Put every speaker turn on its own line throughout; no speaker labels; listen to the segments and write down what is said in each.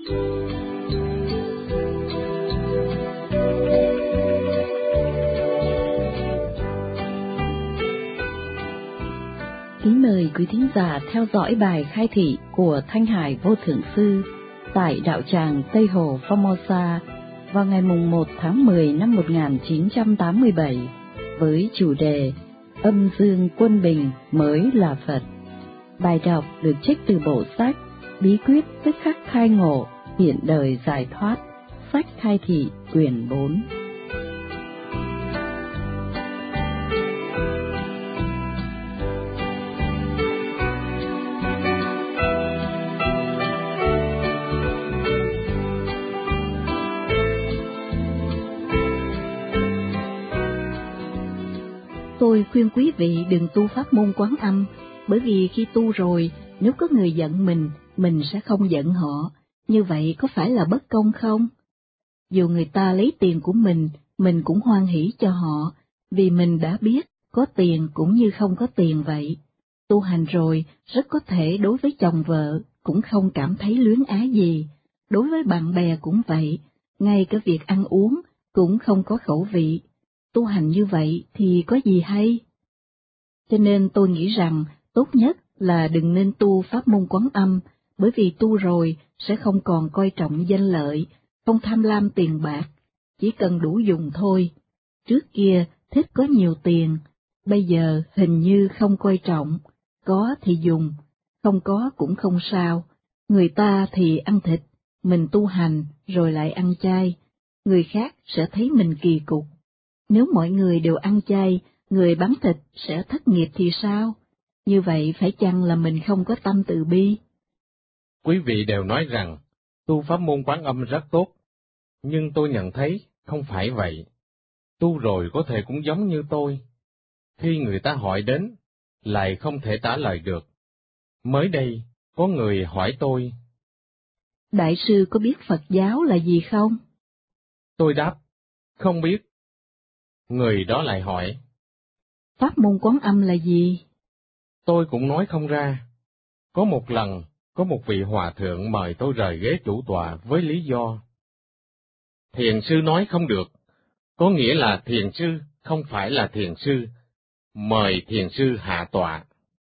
Kính mời quý thính giả theo dõi bài khai thị của Thanh Hải Vô Thượng Sư tại đạo tràng Tây Hồ Formosa vào ngày 1 tháng 10 năm 1987 với chủ đề Âm Dương Quân Bình mới là Phật. Bài đọc được trích từ bộ sách Bí quyết tức khắc khai ngộ, hiện đời giải thoát, sách khai thị quyển 4. Tôi khuyên quý vị đừng tu pháp môn Quán Âm, bởi vì khi tu rồi, nếu có người giận mình sẽ không giận họ, như vậy có phải là bất công không? Dù người ta lấy tiền của mình cũng hoan hỷ cho họ, vì mình đã biết có tiền cũng như không có tiền vậy. Tu hành rồi, rất có thể đối với chồng vợ cũng không cảm thấy luyến ái gì, đối với bạn bè cũng vậy, ngay cả việc ăn uống cũng không có khẩu vị. Tu hành như vậy thì có gì hay? Cho nên tôi nghĩ rằng tốt nhất là đừng nên tu pháp môn Quán Âm, bởi vì tu rồi sẽ không còn coi trọng danh lợi, không tham lam tiền bạc, chỉ cần đủ dùng thôi. Trước kia thích có nhiều tiền, bây giờ hình như không coi trọng, có thì dùng, không có cũng không sao. Người ta thì ăn thịt, mình tu hành rồi lại ăn chay, người khác sẽ thấy mình kỳ cục. Nếu mọi người đều ăn chay, người bán thịt sẽ thất nghiệp thì sao? Như vậy phải chăng là mình không có tâm từ bi?
Quý vị đều nói rằng tu pháp môn Quán Âm rất tốt, nhưng tôi nhận thấy không phải vậy. Tu rồi có thể cũng giống như tôi. Khi người ta hỏi đến, lại không thể trả lời được. Mới đây, có người hỏi tôi:
Đại sư có biết Phật giáo là gì không?
Tôi đáp: không biết. Người đó lại hỏi:
Pháp môn Quán Âm là gì?
Tôi cũng nói không ra. Có một lần, có một vị hòa thượng mời tôi rời ghế chủ tọa với lý do: Thiền sư nói không được, có nghĩa là thiền sư không phải là thiền sư, mời thiền sư hạ tọa.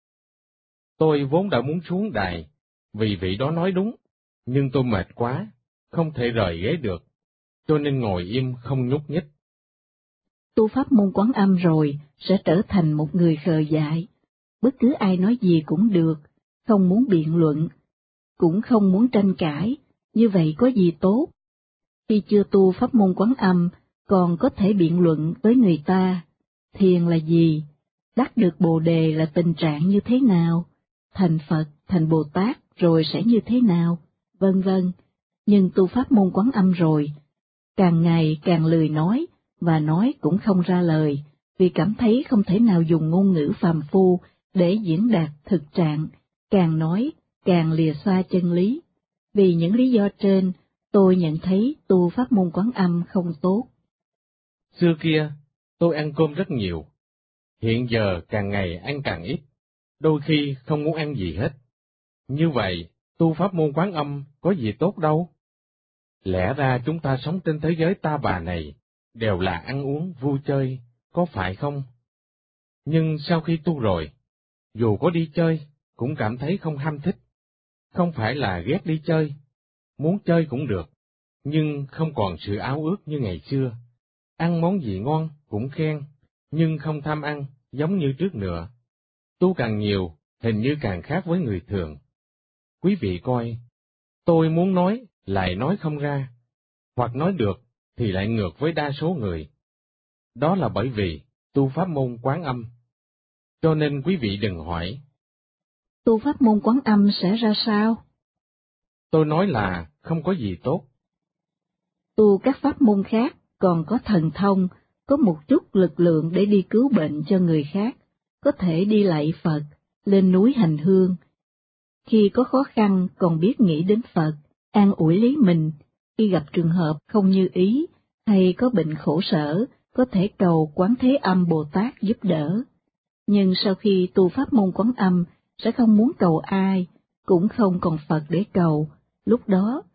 Tôi vốn đã muốn xuống đài, vì vị đó nói đúng, nhưng tôi mệt quá, không thể rời ghế được, cho nên ngồi im không nhúc nhích.
Tu pháp môn Quán Âm rồi sẽ trở thành một người khờ dại, bất cứ ai nói gì cũng được, không muốn biện luận, cũng không muốn tranh cãi, như vậy có gì tốt? Khi chưa tu pháp môn Quán Âm, còn có thể biện luận với người ta, thiền là gì? Đắc được Bồ Đề là tình trạng như thế nào? Thành Phật, thành Bồ Tát rồi sẽ như thế nào? Vân vân. Nhưng tu pháp môn Quán Âm rồi, càng ngày càng lười nói, và nói cũng không ra lời, vì cảm thấy không thể nào dùng ngôn ngữ phàm phu để diễn đạt thực trạng, càng nói càng lìa xa chân lý. Vì những lý do trên, tôi nhận thấy tu pháp môn Quán Âm không tốt.
Xưa kia, tôi ăn cơm rất nhiều. Hiện giờ càng ngày ăn càng ít, đôi khi không muốn ăn gì hết. Như vậy, tu pháp môn Quán Âm có gì tốt đâu? Lẽ ra chúng ta sống trên thế giới ta bà này, đều là ăn uống vui chơi, có phải không? Nhưng sau khi tu rồi, dù có đi chơi, cũng cảm thấy không ham thích. Không phải là ghét đi chơi, muốn chơi cũng được, nhưng không còn sự ao ước như ngày xưa. Ăn món gì ngon cũng khen, nhưng không tham ăn giống như trước nữa. Tu càng nhiều, hình như càng khác với người thường. Quý vị coi, tôi muốn nói, lại nói không ra, hoặc nói được, thì lại ngược với đa số người. Đó là bởi vì tu pháp môn Quán Âm. Cho nên quý vị đừng hỏi:
Tu pháp môn Quán Âm sẽ ra sao?
Tôi nói là không có gì tốt.
Tu các pháp môn khác còn có thần thông, có một chút lực lượng để đi cứu bệnh cho người khác, có thể đi lạy Phật, lên núi hành hương. Khi có khó khăn còn biết nghĩ đến Phật, an ủi lý mình, khi gặp trường hợp không như ý, hay có bệnh khổ sở, có thể cầu Quán Thế Âm Bồ Tát giúp đỡ. Nhưng sau khi tu pháp môn Quán Âm, sẽ không muốn cầu ai, cũng không còn Phật để cầu, lúc đó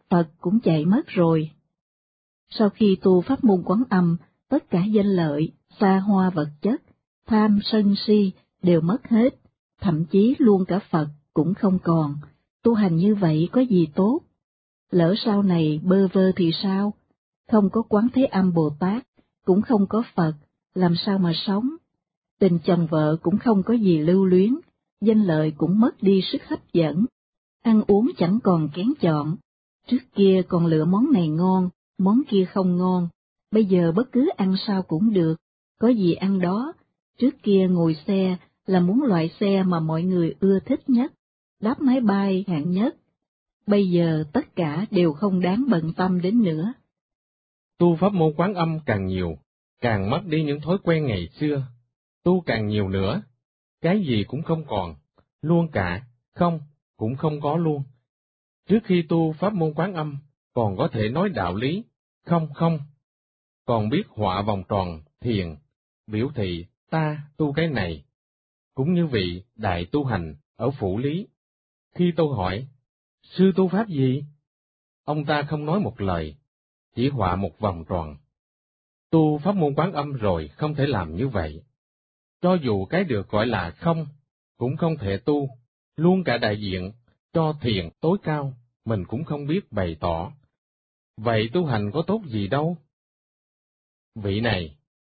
Phật cũng chạy mất rồi. Sau khi tu pháp môn Quán Âm, tất cả danh lợi, xa hoa vật chất, tham sân si đều mất hết, thậm chí luôn cả Phật cũng không còn. Tu hành như vậy có gì tốt? Lỡ sau này bơ vơ thì sao? Không có Quán Thế Âm Bồ Tát, cũng không có Phật, làm sao mà sống? Tình chồng vợ cũng không có gì lưu luyến, danh lợi cũng mất đi sức hấp dẫn, ăn uống chẳng còn kén chọn. Trước kia còn lựa món này ngon, món kia không ngon, bây giờ bất cứ ăn sao cũng được, có gì ăn đó. Trước kia ngồi xe là muốn loại xe mà mọi người ưa thích nhất, đáp máy bay hạng nhất. Bây giờ tất cả đều không đáng bận tâm đến nữa.
Tu pháp môn Quán Âm càng nhiều, càng mất đi những thói quen ngày xưa. Tu càng nhiều nữa, cái gì cũng không còn, luôn cả, không, cũng không có luôn. Trước khi tu pháp môn Quán Âm, còn có thể nói đạo lý, không không, còn biết họa vòng tròn, thiền, biểu thị ta tu cái này. Cũng như vị đại tu hành ở Phủ Lý. Khi tôi hỏi, sư tu pháp gì? Ông ta không nói một lời, chỉ họa một vòng tròn. Tu pháp môn Quán Âm rồi không thể làm như vậy. Cho dù cái được gọi là không, cũng không thể tu, luôn cả đại diện, cho thiền tối cao, mình cũng không biết bày tỏ. Vậy tu hành có tốt gì đâu? Vị này,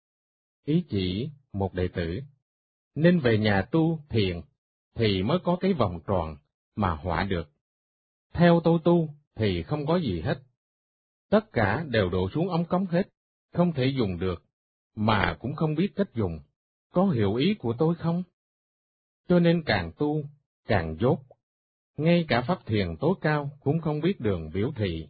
ý chỉ một đệ tử, nên về nhà tu thiền, thì mới có cái vòng tròn mà họa được. Theo tôi tu thì không có gì hết. Tất cả đều đổ xuống ống cống hết, không thể dùng được, mà cũng không biết cách dùng. Có hiểu ý của tôi không? Cho nên càng tu, càng dốt. Ngay cả pháp thiền tối cao cũng không biết đường biểu thị.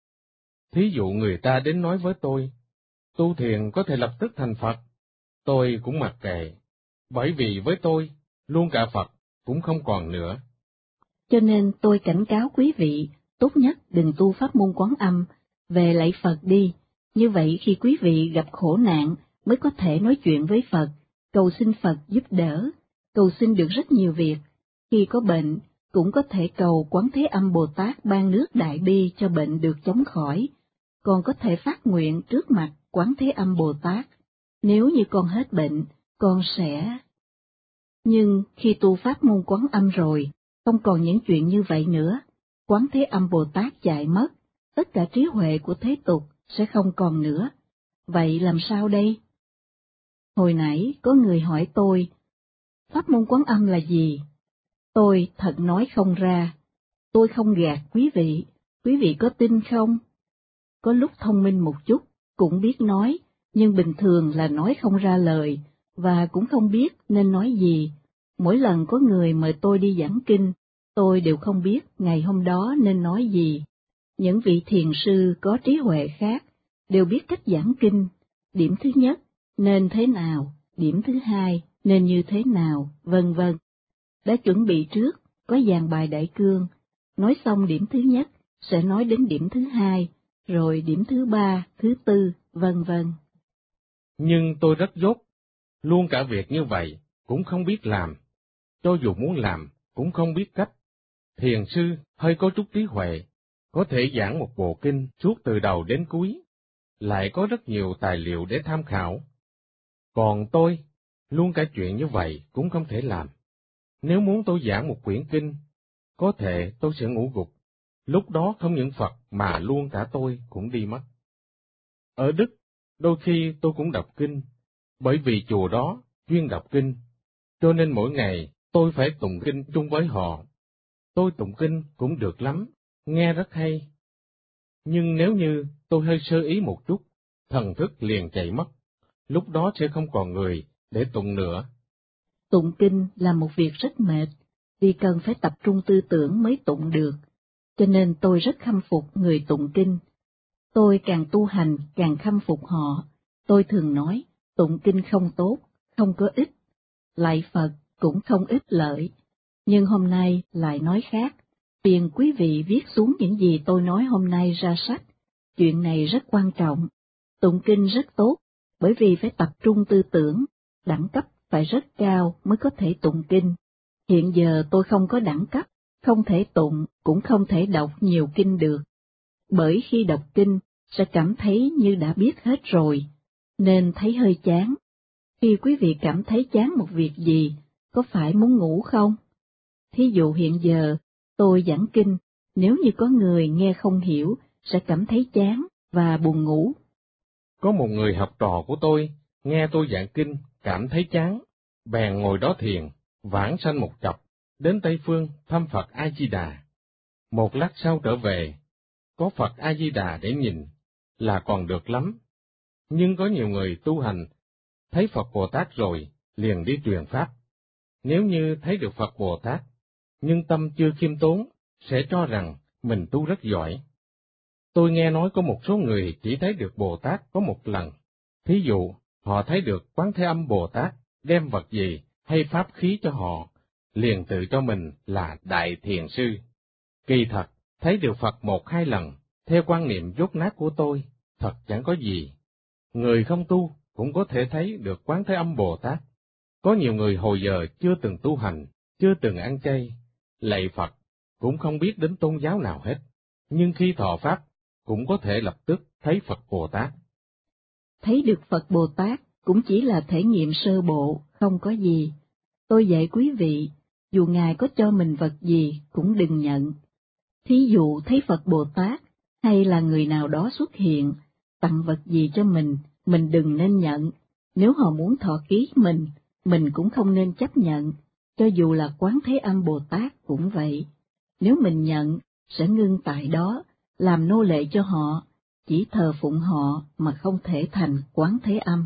Thí dụ người ta đến nói với tôi, tu thiền có thể lập tức thành Phật. Tôi cũng mặc kệ, bởi vì với tôi, luôn cả Phật cũng không còn nữa.
Cho nên tôi cảnh cáo quý vị, tốt nhất đừng tu pháp môn Quán Âm, về lạy Phật đi. Như vậy khi quý vị gặp khổ nạn mới có thể nói chuyện với Phật, cầu xin Phật giúp đỡ, cầu xin được rất nhiều việc. Khi có bệnh, cũng có thể cầu Quán Thế Âm Bồ Tát ban nước đại bi cho bệnh được chóng khỏi, còn có thể phát nguyện trước mặt Quán Thế Âm Bồ Tát, nếu như con hết bệnh, con sẽ... Nhưng khi tu pháp môn Quán Âm rồi, không còn những chuyện như vậy nữa. Quán Thế Âm Bồ Tát chạy mất, tất cả trí huệ của thế tục sẽ không còn nữa. Vậy làm sao đây? Hồi nãy có người hỏi tôi, pháp môn Quán Âm là gì? Tôi thật nói không ra. Tôi không gạt quý vị có tin không? Có lúc thông minh một chút, cũng biết nói, nhưng bình thường là nói không ra lời, và cũng không biết nên nói gì. Mỗi lần có người mời tôi đi giảng kinh, tôi đều không biết ngày hôm đó nên nói gì. Những vị thiền sư có trí huệ khác đều biết cách giảng kinh. Điểm thứ nhất nên thế nào, điểm thứ hai nên như thế nào, vân vân. Đã chuẩn bị trước, có dàn bài đại cương. Nói xong điểm thứ nhất, sẽ nói đến điểm thứ hai, rồi điểm thứ ba, thứ tư, vân vân.
Nhưng tôi rất dốt, luôn cả việc như vậy, cũng không biết làm. Cho dù muốn làm, cũng không biết cách. Thiền sư hơi có chút trí huệ, có thể giảng một bộ kinh suốt từ đầu đến cuối, lại có rất nhiều tài liệu để tham khảo. Còn tôi, luôn cả chuyện như vậy cũng không thể làm. Nếu muốn tôi giảng một quyển kinh, có thể tôi sẽ ngủ gục. Lúc đó không những Phật mà luôn cả tôi cũng đi mất. Ở Đức, đôi khi tôi cũng đọc kinh, bởi vì chùa đó chuyên đọc kinh, cho nên mỗi ngày tôi phải tụng kinh chung với họ. Tôi tụng kinh cũng được lắm, nghe rất hay. Nhưng nếu như tôi hơi sơ ý một chút, thần thức liền chạy mất, lúc đó sẽ không còn người để tụng nữa.
Tụng kinh là một việc rất mệt, vì cần phải tập trung tư tưởng mới tụng được, cho nên tôi rất khâm phục người tụng kinh. Tôi càng tu hành càng khâm phục họ. Tôi thường nói, tụng kinh không tốt, không có ích, lạy Phật cũng không ích lợi. Nhưng hôm nay lại nói khác, phiền quý vị viết xuống những gì tôi nói hôm nay ra sách. Chuyện này rất quan trọng. Tụng kinh rất tốt, bởi vì phải tập trung tư tưởng, đẳng cấp phải rất cao mới có thể tụng kinh. Hiện giờ tôi không có đẳng cấp, không thể tụng, cũng không thể đọc nhiều kinh được. bởi khi đọc kinh sẽ cảm thấy như đã biết hết rồi, nên thấy hơi chán. Khi quý vị cảm thấy chán một việc gì, có phải muốn ngủ không? Thí dụ hiện giờ, tôi giảng kinh, nếu như có người nghe không hiểu, sẽ cảm thấy chán và buồn ngủ.
Có một người học trò của tôi, nghe tôi giảng kinh, cảm thấy chán, bèn ngồi đó thiền, vãng sanh một chập, đến Tây Phương thăm Phật A-di-đà. Một lát sau trở về, có Phật A-di-đà để nhìn, là còn được lắm. Nhưng có nhiều người tu hành, thấy Phật Bồ Tát rồi, liền đi truyền Pháp. Nếu như thấy được Phật Bồ Tát, nhưng tâm chưa khiêm tốn, sẽ cho rằng mình tu rất giỏi. Tôi nghe nói có một số người chỉ thấy được Bồ Tát có một lần. Thí dụ, họ thấy được Quán Thế Âm Bồ Tát đem vật gì hay pháp khí cho họ, liền tự cho mình là Đại Thiền Sư. Kỳ thật, thấy được Phật một hai lần, theo quan niệm dốt nát của tôi, thật chẳng có gì. Người không tu cũng có thể thấy được Quán Thế Âm Bồ Tát. Có nhiều người hồi giờ chưa từng tu hành, chưa từng ăn chay, lạy Phật, cũng không biết đến tôn giáo nào hết, nhưng khi thọ Pháp, cũng có thể lập tức thấy Phật Bồ Tát.
Thấy được Phật Bồ Tát cũng chỉ là thể nghiệm sơ bộ, không có gì. Tôi dạy quý vị, dù Ngài có cho mình vật gì cũng đừng nhận. Thí dụ thấy Phật Bồ Tát, hay là người nào đó xuất hiện, tặng vật gì cho mình đừng nên nhận. Nếu họ muốn thọ ký mình cũng không nên chấp nhận, cho dù là Quán Thế Âm Bồ Tát cũng vậy. Nếu mình nhận, sẽ ngưng tại đó, làm nô lệ cho họ, chỉ thờ phụng họ mà không thể thành Quán Thế Âm.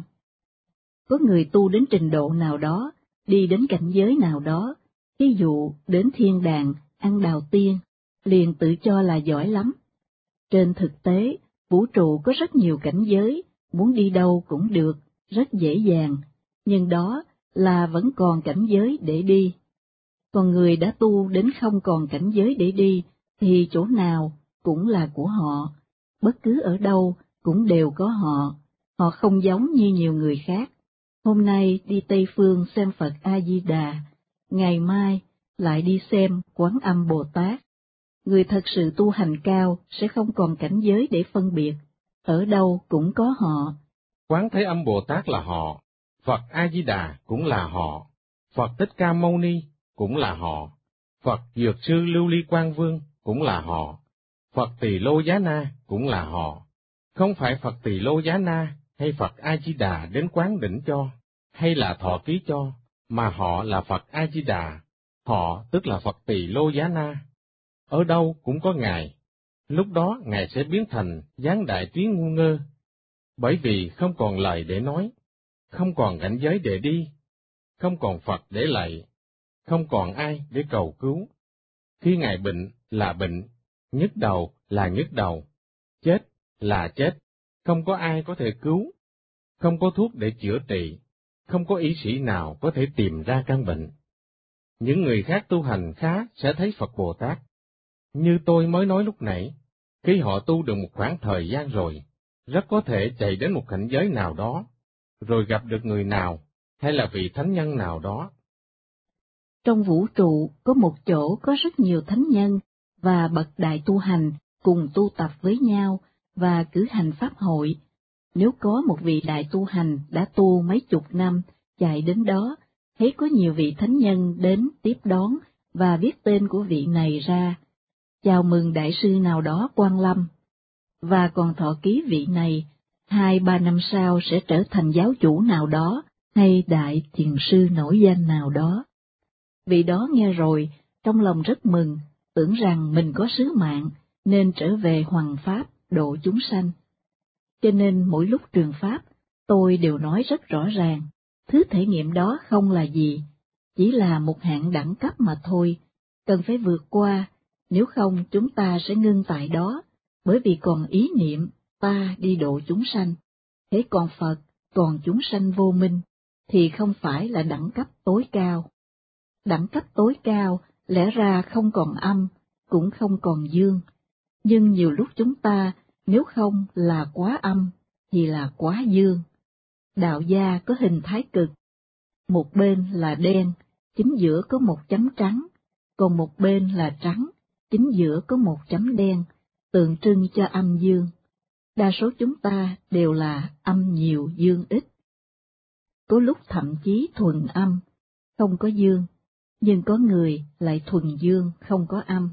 Có người tu đến trình độ nào đó, đi đến cảnh giới nào đó, ví dụ đến thiên đàng, ăn đào tiên, liền tự cho là giỏi lắm. Trên thực tế, vũ trụ có rất nhiều cảnh giới, muốn đi đâu cũng được, rất dễ dàng, nhưng đó là vẫn còn cảnh giới để đi. Còn người đã tu đến không còn cảnh giới để đi, thì chỗ nào cũng là của họ, bất cứ ở đâu cũng đều có họ không giống như nhiều người khác. Hôm nay đi Tây Phương xem Phật A-di-đà, ngày mai lại đi xem Quán Âm Bồ Tát. Người thật sự tu hành cao sẽ không còn cảnh giới để phân biệt, ở đâu cũng có họ.
Quán Thế Âm Bồ Tát là họ, Phật A-di-đà cũng là họ, Phật Thích Ca Mâu Ni cũng là họ, Phật Dược Sư Lưu Ly Quang Vương cũng là họ, Phật Tỳ Lô Giá Na cũng là họ. Không phải Phật Tỳ Lô Giá Na hay Phật A-di-đà đến quán đỉnh cho, hay là thọ ký cho, mà họ là Phật A-di-đà, họ tức là Phật Tỳ Lô Giá Na. Ở đâu cũng có Ngài, lúc đó Ngài sẽ biến thành dáng đại trí ngu ngơ, bởi vì không còn lời để nói, không còn cảnh giới để đi, không còn Phật để lạy, không còn ai để cầu cứu. Khi Ngài bệnh là bệnh, nhức đầu là nhức đầu, chết là chết, không có ai có thể cứu, không có thuốc để chữa trị, không có y sĩ nào có thể tìm ra căn bệnh. Những người khác tu hành khá sẽ thấy Phật Bồ Tát. Như tôi mới nói lúc nãy, khi họ tu được một khoảng thời gian rồi, rất có thể chạy đến một cảnh giới nào đó, rồi gặp được người nào, hay là vị thánh nhân nào đó.
Trong vũ trụ có một chỗ có rất nhiều thánh nhân và bậc đại tu hành cùng tu tập với nhau và cử hành pháp hội. Nếu có một vị đại tu hành đã tu mấy chục năm chạy đến đó, thấy có nhiều vị thánh nhân đến tiếp đón và viết tên của vị này ra, chào mừng đại sư nào đó quang lâm, và còn thọ ký vị này, 2-3 năm sau sẽ trở thành giáo chủ nào đó hay đại thiền sư nổi danh nào đó. Vị đó nghe rồi, trong lòng rất mừng, tưởng rằng mình có sứ mạng, nên trở về hoằng pháp, độ chúng sanh. Cho nên mỗi lúc truyền pháp, tôi đều nói rất rõ ràng, thứ thể nghiệm đó không là gì, chỉ là một hạng đẳng cấp mà thôi, cần phải vượt qua, nếu không chúng ta sẽ ngưng tại đó, bởi vì còn ý niệm ta đi độ chúng sanh. Thế còn Phật, còn chúng sanh vô minh, thì không phải là đẳng cấp tối cao. Đẳng cấp tối cao lẽ ra không còn âm, cũng không còn dương, nhưng nhiều lúc chúng ta nếu không là quá âm thì là quá dương. Đạo gia có hình thái cực, một bên là đen, chính giữa có một chấm trắng, còn một bên là trắng, chính giữa có một chấm đen, tượng trưng cho âm dương. Đa số chúng ta đều là âm nhiều dương ít. Có lúc thậm chí thuần âm, không có dương, nhưng có người lại thuần dương, không có âm.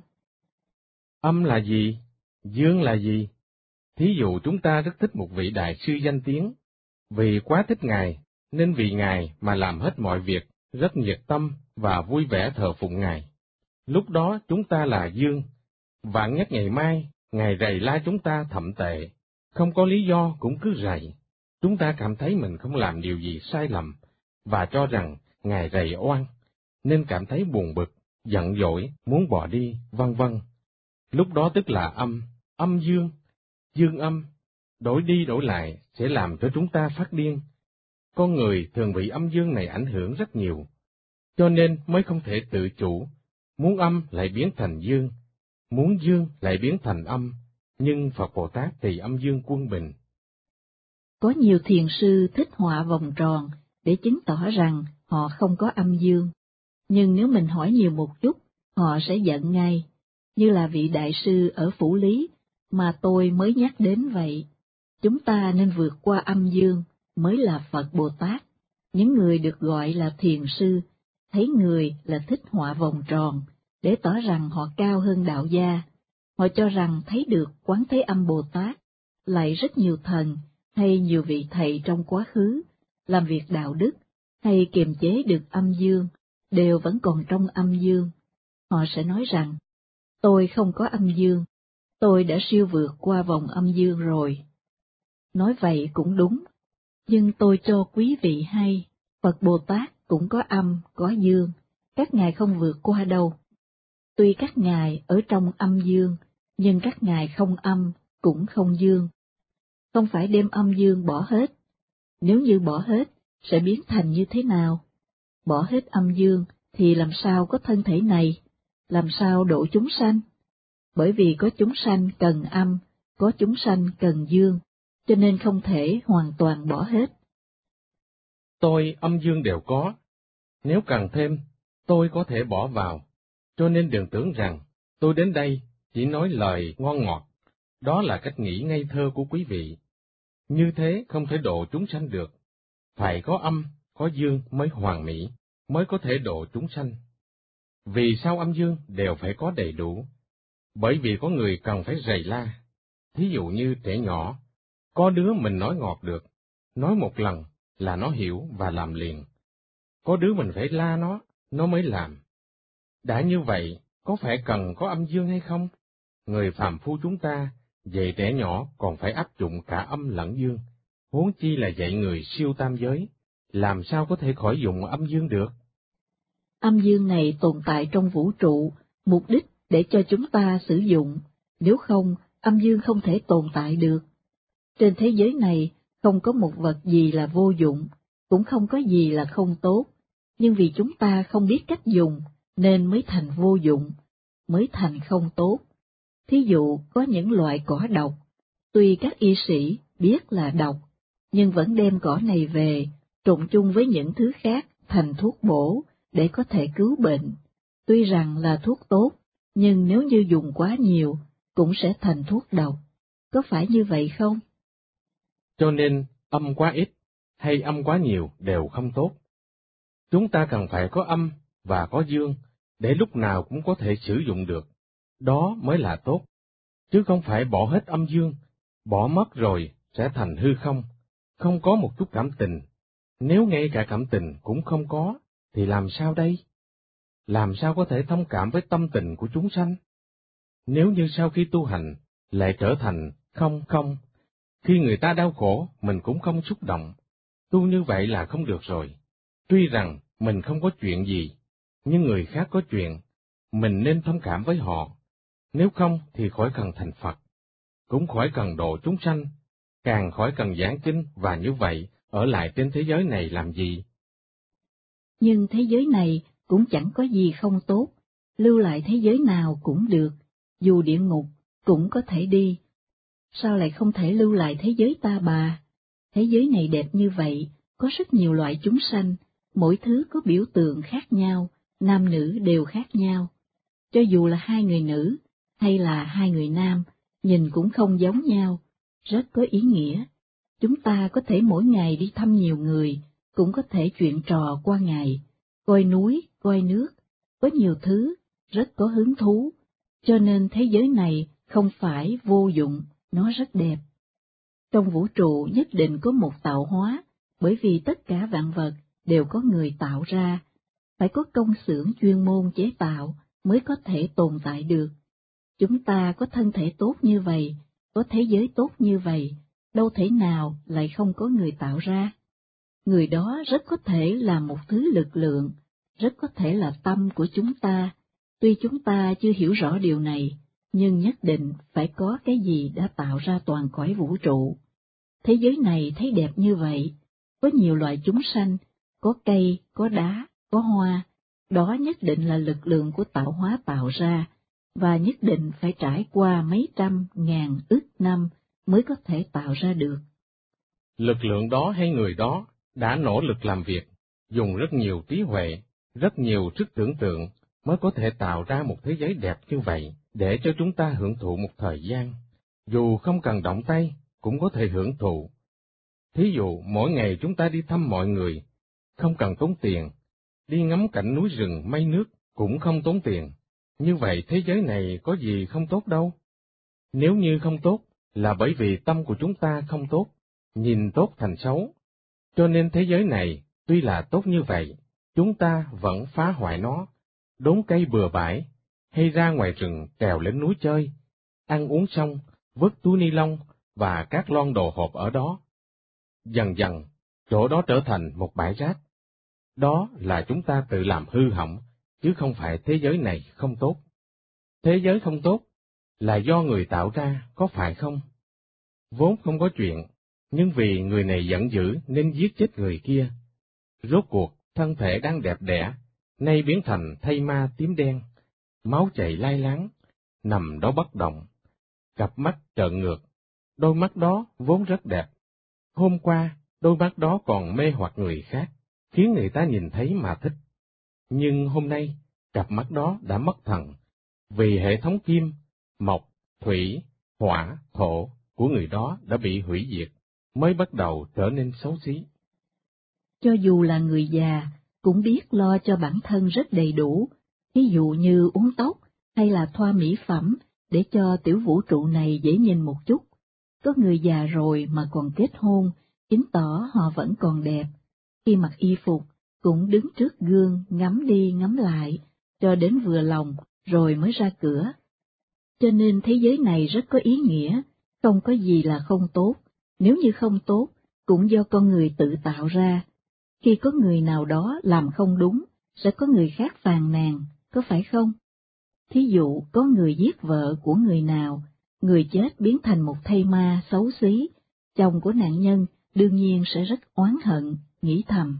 Âm là gì? Dương là gì? Thí dụ chúng ta rất thích một vị đại sư danh tiếng, vì quá thích Ngài, nên vì Ngài mà làm hết mọi việc, rất nhiệt tâm và vui vẻ thờ phụng Ngài. Lúc đó chúng ta là dương, vạn nhất ngày mai, Ngài rầy la chúng ta thậm tệ, không có lý do cũng cứ rầy. Chúng ta cảm thấy mình không làm điều gì sai lầm, và cho rằng Ngài rầy oan, nên cảm thấy buồn bực, giận dỗi, muốn bỏ đi, vân vân. Lúc đó tức là âm, âm dương, dương âm, đổi đi đổi lại sẽ làm cho chúng ta phát điên. Con người thường bị âm dương này ảnh hưởng rất nhiều, cho nên mới không thể tự chủ, muốn âm lại biến thành dương, muốn dương lại biến thành âm, nhưng Phật Bồ Tát thì âm dương quân bình.
Có nhiều thiền sư thích họa vòng tròn để chứng tỏ rằng họ không có âm dương, nhưng nếu mình hỏi nhiều một chút, họ sẽ giận ngay, như là vị đại sư ở Phủ Lý mà tôi mới nhắc đến vậy. Chúng ta nên vượt qua âm dương mới là Phật Bồ Tát. Những người được gọi là thiền sư, thấy người là thích họa vòng tròn, để tỏ rằng họ cao hơn đạo gia. Họ cho rằng thấy được Quán Thế Âm Bồ Tát, lại rất nhiều thần, hay nhiều vị thầy trong quá khứ, làm việc đạo đức, hay kiềm chế được âm dương, đều vẫn còn trong âm dương. Họ sẽ nói rằng, tôi không có âm dương, tôi đã siêu vượt qua vòng âm dương rồi. Nói vậy cũng đúng, nhưng tôi cho quý vị hay, Phật Bồ Tát cũng có âm, có dương, các ngài không vượt qua đâu. Tuy các ngài ở trong âm dương, nhưng các ngài không âm, cũng không dương. Không phải đem âm dương bỏ hết. Nếu như bỏ hết, sẽ biến thành như thế nào? Bỏ hết âm dương, thì làm sao có thân thể này? Làm sao độ chúng sanh? Bởi vì có chúng sanh cần âm, có chúng sanh cần dương, cho nên không thể hoàn toàn bỏ hết.
Tôi âm dương đều có. Nếu cần thêm, tôi có thể bỏ vào. Cho nên đừng tưởng rằng tôi đến đây chỉ nói lời ngon ngọt. Đó là cách nghĩ ngây thơ của quý vị. Như thế không thể độ chúng sanh được. Phải có âm, có dương mới hoàn mỹ, mới có thể độ chúng sanh. Vì sao âm dương đều phải có đầy đủ? Bởi vì có người cần phải rầy la. Thí dụ như trẻ nhỏ, có đứa mình nói ngọt được, nói một lần là nó hiểu và làm liền. Có đứa mình phải la nó mới làm. Đã như vậy, có phải cần có âm dương hay không? Người phàm phu chúng ta, dạy trẻ nhỏ còn phải áp dụng cả âm lẫn dương, huống chi là dạy người siêu tam giới, làm sao có thể khỏi dùng âm dương được?
Âm dương này tồn tại trong vũ trụ, mục đích để cho chúng ta sử dụng, nếu không, âm dương không thể tồn tại được. Trên thế giới này, không có một vật gì là vô dụng, cũng không có gì là không tốt, nhưng vì chúng ta không biết cách dùng, nên mới thành vô dụng, mới thành không tốt. Thí dụ có những loại cỏ độc, tuy các y sĩ biết là độc, nhưng vẫn đem cỏ này về, trộn chung với những thứ khác thành thuốc bổ, để có thể cứu bệnh. Tuy rằng là thuốc tốt, nhưng nếu như dùng quá nhiều, cũng sẽ thành thuốc độc. Có phải như vậy không?
Cho nên, âm quá ít hay âm quá nhiều đều không tốt. Chúng ta cần phải có âm và có dương, để lúc nào cũng có thể sử dụng được. Đó mới là tốt, chứ không phải bỏ hết âm dương, bỏ mất rồi sẽ thành hư không, không có một chút cảm tình. Nếu ngay cả cảm tình cũng không có, thì làm sao đây? Làm sao có thể thông cảm với tâm tình của chúng sanh? Nếu như sau khi tu hành, lại trở thành không không, khi người ta đau khổ, mình cũng không xúc động, tu như vậy là không được rồi. Tuy rằng mình không có chuyện gì, nhưng người khác có chuyện, mình nên thông cảm với họ. Nếu không thì khỏi cần thành Phật, cũng khỏi cần độ chúng sanh, càng khỏi cần giảng kinh, và như vậy, ở lại trên thế giới này làm gì?
Nhưng thế giới này cũng chẳng có gì không tốt, lưu lại thế giới nào cũng được, dù địa ngục cũng có thể đi. Sao lại không thể lưu lại thế giới ta bà? Thế giới này đẹp như vậy, có rất nhiều loại chúng sanh, mỗi thứ có biểu tượng khác nhau, nam nữ đều khác nhau. Cho dù là hai người nữ, hay là hai người nam, nhìn cũng không giống nhau, rất có ý nghĩa. Chúng ta có thể mỗi ngày đi thăm nhiều người, cũng có thể chuyện trò qua ngày, coi núi, coi nước, có nhiều thứ, rất có hứng thú, cho nên thế giới này không phải vô dụng, nó rất đẹp. Trong vũ trụ nhất định có một tạo hóa, bởi vì tất cả vạn vật đều có người tạo ra, phải có công xưởng chuyên môn chế tạo mới có thể tồn tại được. Chúng ta có thân thể tốt như vậy, có thế giới tốt như vậy, đâu thể nào lại không có người tạo ra. Người đó rất có thể là một thứ lực lượng, rất có thể là tâm của chúng ta. Tuy chúng ta chưa hiểu rõ điều này, nhưng nhất định phải có cái gì đã tạo ra toàn cõi vũ trụ. Thế giới này thấy đẹp như vậy, có nhiều loài chúng sanh, có cây, có đá, có hoa, đó nhất định là lực lượng của tạo hóa tạo ra, và nhất định phải trải qua mấy trăm, ngàn, ức năm mới có thể tạo ra được.
Lực lượng đó hay người đó đã nỗ lực làm việc, dùng rất nhiều trí huệ, rất nhiều sức tưởng tượng mới có thể tạo ra một thế giới đẹp như vậy để cho chúng ta hưởng thụ một thời gian. Dù không cần động tay, cũng có thể hưởng thụ. Thí dụ, mỗi ngày chúng ta đi thăm mọi người, không cần tốn tiền, đi ngắm cảnh núi rừng mây nước cũng không tốn tiền. Như vậy thế giới này có gì không tốt đâu. Nếu như không tốt, là bởi vì tâm của chúng ta không tốt, nhìn tốt thành xấu. Cho nên thế giới này, tuy là tốt như vậy, chúng ta vẫn phá hoại nó, đốn cây bừa bãi, hay ra ngoài rừng trèo lên núi chơi, ăn uống xong, vứt túi ni lông và các lon đồ hộp ở đó. Dần dần, chỗ đó trở thành một bãi rác. Đó là chúng ta tự làm hư hỏng, chứ không phải thế giới này không tốt. Thế giới không tốt là do người tạo ra, có phải không? Vốn không có chuyện, nhưng vì người này giận dữ nên giết chết người kia. Rốt cuộc, thân thể đang đẹp đẽ, nay biến thành thây ma tím đen, máu chảy lai láng, nằm đó bất động. Cặp mắt trợn ngược, đôi mắt đó vốn rất đẹp. Hôm qua, đôi mắt đó còn mê hoặc người khác, khiến người ta nhìn thấy mà thích. Nhưng hôm nay, cặp mắt đó đã mất thần, vì hệ thống kim, mộc, thủy, hỏa, thổ của người đó đã bị hủy diệt, mới bắt đầu trở nên xấu xí.
Cho dù là người già, cũng biết lo cho bản thân rất đầy đủ, ví dụ như uống tóc hay là thoa mỹ phẩm để cho tiểu vũ trụ này dễ nhìn một chút. Có người già rồi mà còn kết hôn, chứng tỏ họ vẫn còn đẹp. Khi mặc y phục, cũng đứng trước gương ngắm đi ngắm lại, cho đến vừa lòng rồi mới ra cửa. Cho nên thế giới này rất có ý nghĩa, không có gì là không tốt, nếu như không tốt, cũng do con người tự tạo ra. Khi có người nào đó làm không đúng, sẽ có người khác phàn nàn, có phải không? Thí dụ có người giết vợ của người nào, người chết biến thành một thây ma xấu xí, chồng của nạn nhân đương nhiên sẽ rất oán hận, nghĩ thầm.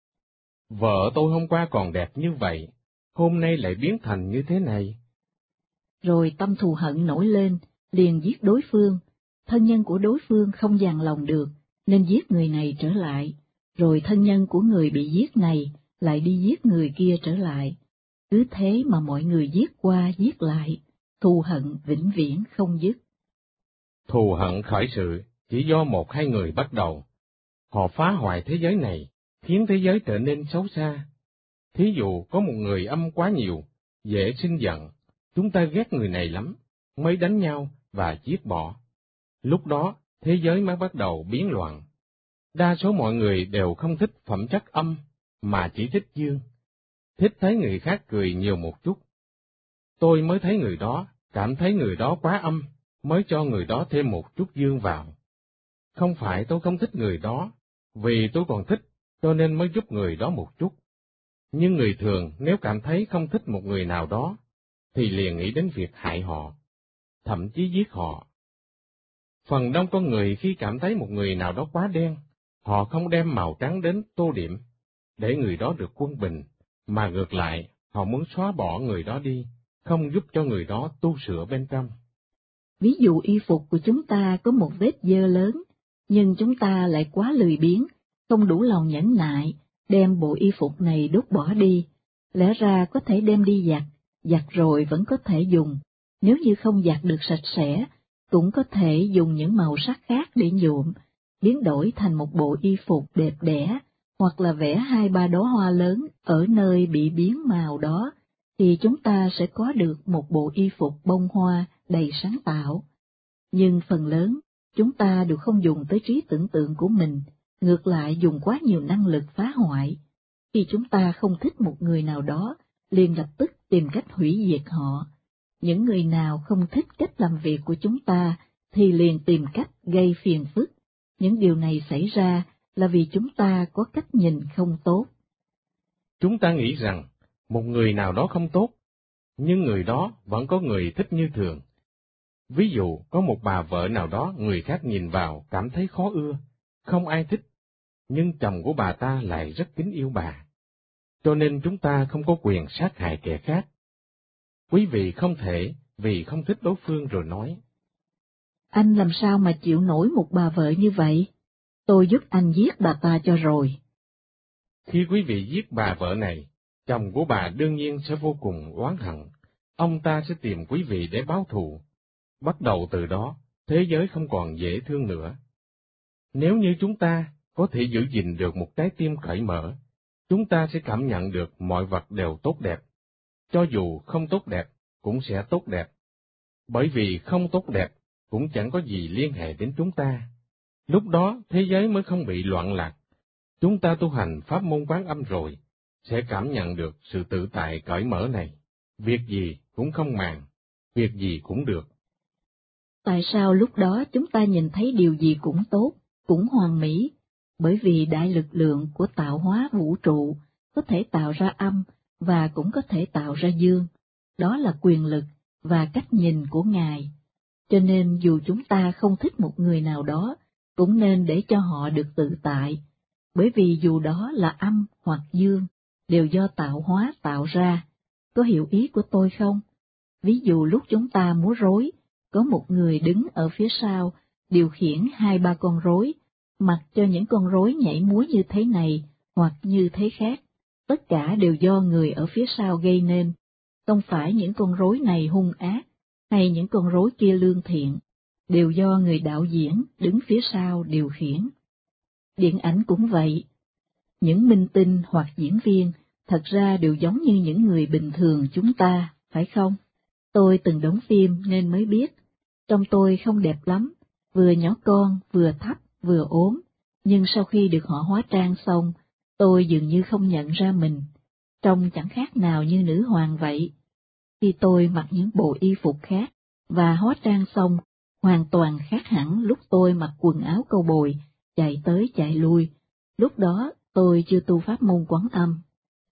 Vợ tôi hôm qua còn đẹp như vậy, hôm nay lại biến thành như thế này.
Rồi tâm thù hận nổi lên, liền giết đối phương. Thân nhân của đối phương không dằn lòng được, nên giết người này trở lại. Rồi thân nhân của người bị giết này lại đi giết người kia trở lại. Cứ thế mà mọi người giết qua giết lại, thù hận vĩnh viễn không dứt.
Thù hận khởi sự chỉ do một hai người bắt đầu. Họ phá hoại thế giới này, khiến thế giới trở nên xấu xa. Thí dụ có một người âm quá nhiều, dễ sinh giận, chúng ta ghét người này lắm, mới đánh nhau và giết bỏ. Lúc đó, thế giới mới bắt đầu biến loạn. Đa số mọi người đều không thích phẩm chất âm, mà chỉ thích dương. Thích thấy người khác cười nhiều một chút. Tôi mới thấy người đó, cảm thấy người đó quá âm, mới cho người đó thêm một chút dương vào. Không phải tôi không thích người đó, vì tôi còn thích, cho nên mới giúp người đó một chút. Nhưng người thường nếu cảm thấy không thích một người nào đó, thì liền nghĩ đến việc hại họ, thậm chí giết họ. Phần đông con người khi cảm thấy một người nào đó quá đen, họ không đem màu trắng đến tô điểm, để người đó được quân bình, mà ngược lại, họ muốn xóa bỏ người đó đi, không giúp cho người đó tu sửa bên trong.
Ví dụ y phục của chúng ta có một vết dơ lớn, nhưng chúng ta lại quá lười biếng, không đủ lòng nhẫn nại, đem bộ y phục này đốt bỏ đi. Lẽ ra có thể đem đi giặt rồi vẫn có thể dùng. Nếu như không giặt được sạch sẽ, cũng có thể dùng những màu sắc khác để nhuộm, biến đổi thành một bộ y phục đẹp đẽ, hoặc là vẽ 2-3 đóa hoa lớn ở nơi bị biến màu đó, thì chúng ta sẽ có được một bộ y phục bông hoa đầy sáng tạo. Nhưng phần lớn, chúng ta đều không dùng tới trí tưởng tượng của mình, ngược lại dùng quá nhiều năng lực phá hoại. Khi chúng ta không thích một người nào đó, liền lập tức tìm cách hủy diệt họ. Những người nào không thích cách làm việc của chúng ta, thì liền tìm cách gây phiền phức. Những điều này xảy ra là vì chúng ta có cách nhìn không tốt.
Chúng ta nghĩ rằng một người nào đó không tốt, nhưng người đó vẫn có người thích như thường. Ví dụ, có một bà vợ nào đó người khác nhìn vào cảm thấy khó ưa, không ai thích, nhưng chồng của bà ta lại rất kính yêu bà. Cho nên chúng ta không có quyền sát hại kẻ khác. Quý vị không thể vì không thích đối phương rồi nói:
Anh làm sao mà chịu nổi một bà vợ như vậy? Tôi giúp anh giết bà ta cho rồi.
Khi quý vị giết bà vợ này, chồng của bà đương nhiên sẽ vô cùng oán hận. Ông ta sẽ tìm quý vị để báo thù. Bắt đầu từ đó, thế giới không còn dễ thương nữa. Nếu như chúng ta có thể giữ gìn được một trái tim cởi mở, chúng ta sẽ cảm nhận được mọi vật đều tốt đẹp. Cho dù không tốt đẹp, cũng sẽ tốt đẹp. Bởi vì không tốt đẹp, cũng chẳng có gì liên hệ đến chúng ta. Lúc đó thế giới mới không bị loạn lạc. Chúng ta tu hành pháp môn Quán Âm rồi, sẽ cảm nhận được sự tự tại cởi mở này. Việc gì cũng không màng, việc gì cũng được.
Tại sao lúc đó chúng ta nhìn thấy điều gì cũng tốt, cũng hoàn mỹ? Bởi vì đại lực lượng của tạo hóa vũ trụ có thể tạo ra âm và cũng có thể tạo ra dương. Đó là quyền lực và cách nhìn của Ngài. Cho nên dù chúng ta không thích một người nào đó, cũng nên để cho họ được tự tại. Bởi vì dù đó là âm hoặc dương, đều do tạo hóa tạo ra. Có hiểu ý của tôi không? Ví dụ lúc chúng ta múa rối, có một người đứng ở phía sau, điều khiển 2-3 con rối, mặc cho những con rối nhảy múa như thế này hoặc như thế khác. Tất cả đều do người ở phía sau gây nên, không phải những con rối này hung ác, hay những con rối kia lương thiện, đều do người đạo diễn đứng phía sau điều khiển. Điện ảnh cũng vậy. Những minh tinh hoặc diễn viên thật ra đều giống như những người bình thường chúng ta, phải không? Tôi từng đóng phim nên mới biết, trông tôi không đẹp lắm, vừa nhỏ con, vừa thấp, vừa ốm, nhưng sau khi được họ hóa trang xong, tôi dường như không nhận ra mình, trông chẳng khác nào như nữ hoàng vậy. Khi tôi mặc những bộ y phục khác và hóa trang xong, hoàn toàn khác hẳn lúc tôi mặc quần áo cowboy bồi, chạy tới chạy lui, lúc đó tôi chưa tu pháp môn Quán Âm.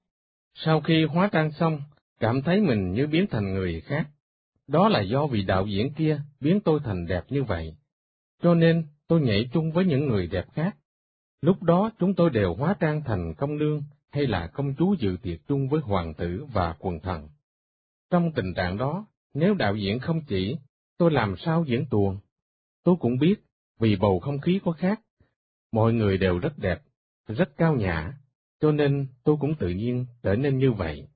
Sau khi hóa trang xong, cảm thấy mình như biến thành người khác. Đó là do vị đạo diễn kia biến tôi thành đẹp như vậy. Cho nên tôi nhảy chung với những người đẹp khác. Lúc đó chúng tôi đều hóa trang thành công nương hay là công chúa dự tiệc chung với hoàng tử và quần thần. Trong tình trạng đó, nếu đạo diễn không chỉ, tôi làm sao diễn tuồng? Tôi cũng biết, vì bầu không khí có khác. Mọi người đều rất đẹp, rất cao nhã, cho nên tôi cũng tự nhiên trở nên như vậy.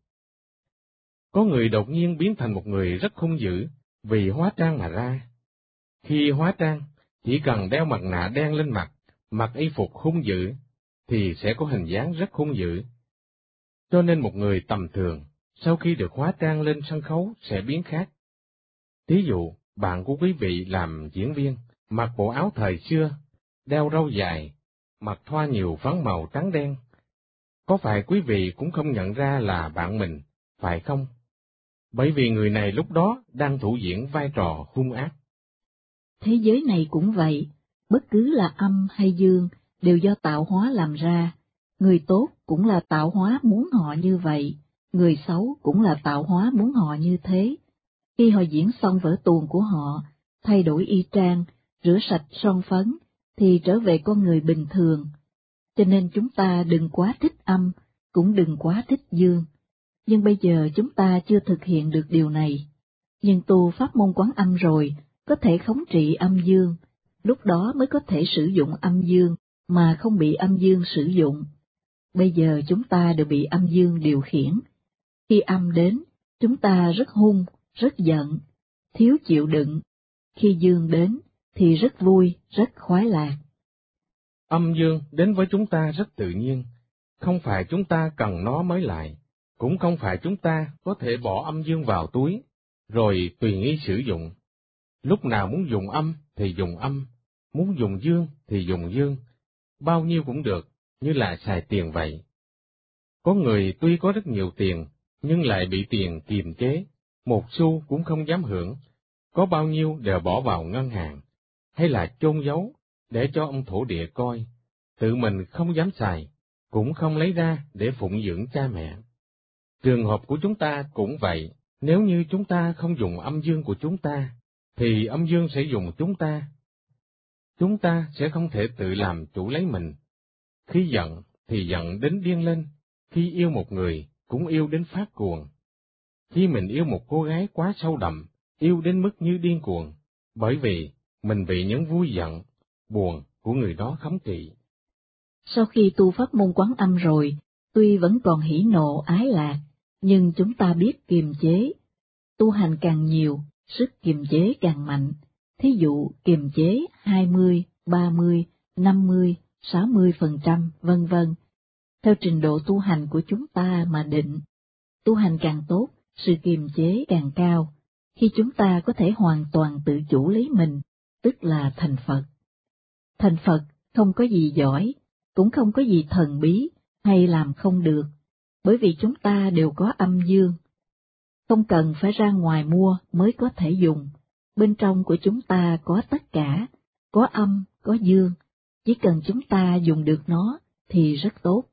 Có người đột nhiên biến thành một người rất hung dữ, vì hóa trang mà ra. Khi hóa trang, chỉ cần đeo mặt nạ đen lên mặt, mặc y phục hung dữ, thì sẽ có hình dáng rất hung dữ. Cho nên một người tầm thường, sau khi được hóa trang lên sân khấu sẽ biến khác. Thí dụ, bạn của quý vị làm diễn viên, mặc bộ áo thời xưa, đeo râu dài, mặt thoa nhiều phấn màu trắng đen. Có phải quý vị cũng không nhận ra là bạn mình, phải không? Bởi vì người này lúc đó đang thủ diễn vai trò hung ác.
Thế giới này cũng vậy, bất cứ là âm hay dương đều do tạo hóa làm ra. Người tốt cũng là tạo hóa muốn họ như vậy, người xấu cũng là tạo hóa muốn họ như thế. Khi họ diễn xong vở tuồng của họ, thay đổi y trang, rửa sạch son phấn, thì trở về con người bình thường. Cho nên chúng ta đừng quá thích âm, cũng đừng quá thích dương. Nhưng bây giờ chúng ta chưa thực hiện được điều này. Nhưng tu pháp môn Quán Âm rồi, có thể khống trị âm dương, lúc đó mới có thể sử dụng âm dương, mà không bị âm dương sử dụng. Bây giờ chúng ta đều bị âm dương điều khiển. Khi âm đến, chúng ta rất hung, rất giận, thiếu chịu đựng, Khi dương đến, thì rất vui, rất khoái lạc.
Âm dương đến với chúng ta rất tự nhiên, không phải chúng ta cần nó mới lại, cũng không phải chúng ta có thể bỏ âm dương vào túi, rồi tùy nghi sử dụng. Lúc nào muốn dùng âm thì dùng âm, muốn dùng dương thì dùng dương, bao nhiêu cũng được, như là xài tiền vậy. Có người tuy có rất nhiều tiền, nhưng lại bị tiền kiềm chế, một xu cũng không dám hưởng, có bao nhiêu đều bỏ vào ngân hàng, hay là chôn giấu, để cho ông thổ địa coi, tự mình không dám xài, cũng không lấy ra để phụng dưỡng cha mẹ. Trường hợp của chúng ta cũng vậy, nếu như chúng ta không dùng âm dương của chúng ta, thì âm dương sẽ dùng chúng ta. Chúng ta sẽ không thể tự làm chủ lấy mình. Khi giận thì giận đến điên lên, khi yêu một người cũng yêu đến phát cuồng. Khi mình yêu một cô gái quá sâu đậm, yêu đến mức như điên cuồng, bởi vì mình bị những vui giận, buồn của người đó khống trị.
Sau khi tu pháp môn Quán Âm rồi, tuy vẫn còn hỉ nộ ái lạc, nhưng chúng ta biết kiềm chế. Tu hành càng nhiều, sức kiềm chế càng mạnh. Thí dụ kiềm chế 20, 30, 50, 60%, vân vân. Theo trình độ tu hành của chúng ta mà định. Tu hành càng tốt, sự kiềm chế càng cao. Khi chúng ta có thể hoàn toàn tự chủ lấy mình, tức là thành Phật. Thành Phật không có gì giỏi, cũng không có gì thần bí hay làm không được, bởi vì chúng ta đều có âm dương. Không cần phải ra ngoài mua mới có thể dùng, bên trong của chúng ta có tất cả, có âm, có dương, chỉ cần chúng ta dùng được nó thì rất tốt.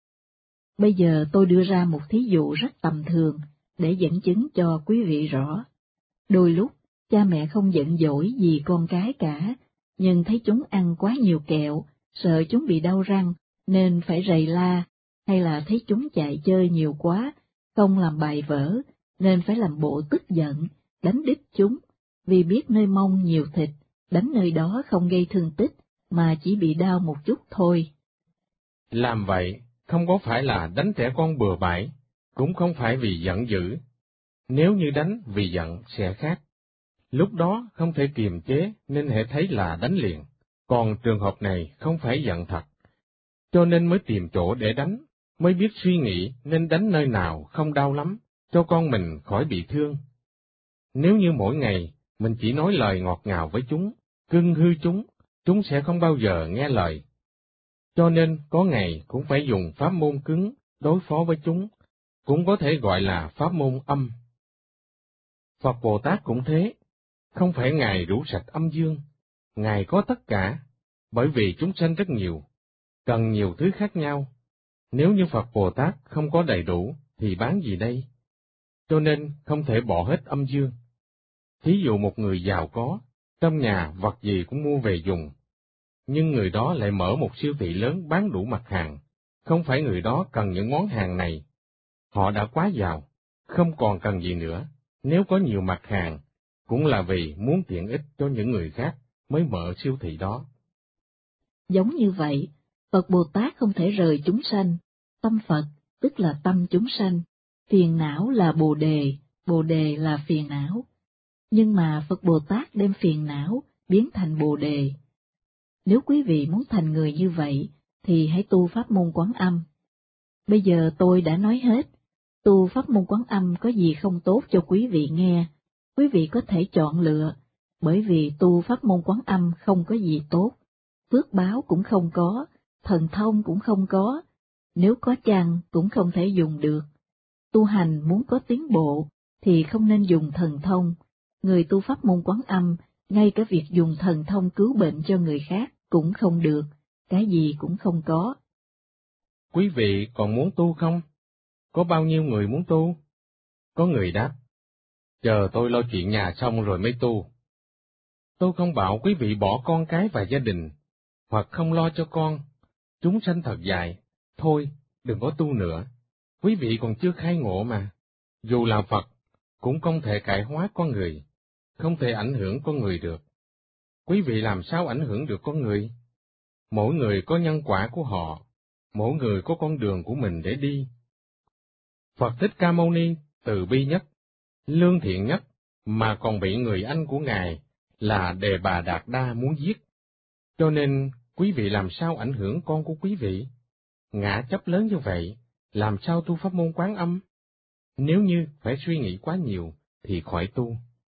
Bây giờ tôi đưa ra một thí dụ rất tầm thường để dẫn chứng cho quý vị rõ. Đôi lúc, cha mẹ không giận dỗi gì con cái cả, nhưng thấy chúng ăn quá nhiều kẹo, sợ chúng bị đau răng, nên phải rầy la, hay là thấy chúng chạy chơi nhiều quá, không làm bài vở, nên phải làm bộ tức giận, đánh đít chúng, vì biết nơi mông nhiều thịt, đánh nơi đó không gây thương tích, mà chỉ bị đau một chút thôi.
Làm vậy không có phải là đánh trẻ con bừa bãi, cũng không phải vì giận dữ. Nếu như đánh vì giận sẽ khác. Lúc đó không thể kiềm chế nên hệ thấy là đánh liền, còn trường hợp này không phải giận thật, cho nên mới tìm chỗ để đánh, mới biết suy nghĩ nên đánh nơi nào không đau lắm, cho con mình khỏi bị thương. Nếu như mỗi ngày mình chỉ nói lời ngọt ngào với chúng, cưng hư chúng sẽ không bao giờ nghe lời. Cho nên có ngày cũng phải dùng pháp môn cứng đối phó với chúng, cũng có thể gọi là pháp môn âm. Phật Bồ Tát cũng thế, không phải Ngài rũ sạch âm dương, Ngài có tất cả, bởi vì chúng sanh rất nhiều, cần nhiều thứ khác nhau. Nếu như Phật Bồ Tát không có đầy đủ, thì bán gì đây? Cho nên không thể bỏ hết âm dương. Thí dụ một người giàu có, trong nhà vật gì cũng mua về dùng, nhưng người đó lại mở một siêu thị lớn bán đủ mặt hàng, không phải người đó cần những món hàng này. Họ đã quá giàu, không còn cần gì nữa, nếu có nhiều mặt hàng, cũng là vì muốn tiện ích cho những người khác mới mở siêu thị đó.
Giống như vậy, Phật Bồ Tát không thể rời chúng sanh, tâm Phật tức là tâm chúng sanh, phiền não là bồ đề là phiền não. Nhưng mà Phật Bồ Tát đem phiền não biến thành bồ đề. Nếu quý vị muốn thành người như vậy, thì hãy tu pháp môn Quán Âm. Bây giờ tôi đã nói hết, tu pháp môn Quán Âm có gì không tốt cho quý vị nghe, quý vị có thể chọn lựa, bởi vì tu pháp môn Quán Âm không có gì tốt, phước báo cũng không có, thần thông cũng không có, nếu có chăng cũng không thể dùng được. Tu hành muốn có tiến bộ, thì không nên dùng thần thông. Người tu pháp môn Quán Âm, ngay cả việc dùng thần thông cứu bệnh cho người khác cũng không được, cái gì cũng không có.
Quý vị còn muốn tu không? Có bao nhiêu người muốn tu? Có người đáp, chờ tôi lo chuyện nhà xong rồi mới tu. Tôi không bảo quý vị bỏ con cái và gia đình, hoặc không lo cho con. Chúng sanh thật dài, thôi, đừng có tu nữa. Quý vị còn chưa khai ngộ mà. Dù là Phật, cũng không thể cải hóa con người, không thể ảnh hưởng con người được. Quý vị làm sao ảnh hưởng được con người? Mỗi người có nhân quả của họ, mỗi người có con đường của mình để đi. Phật Thích Ca Mâu Ni từ bi nhất, lương thiện nhất, mà còn bị người anh của Ngài là đề bà Đạt Đa muốn giết. Cho nên, quý vị làm sao ảnh hưởng con của quý vị? Ngã chấp lớn như vậy, làm sao tu pháp môn Quán Âm? Nếu như phải suy nghĩ quá nhiều, thì khỏi tu.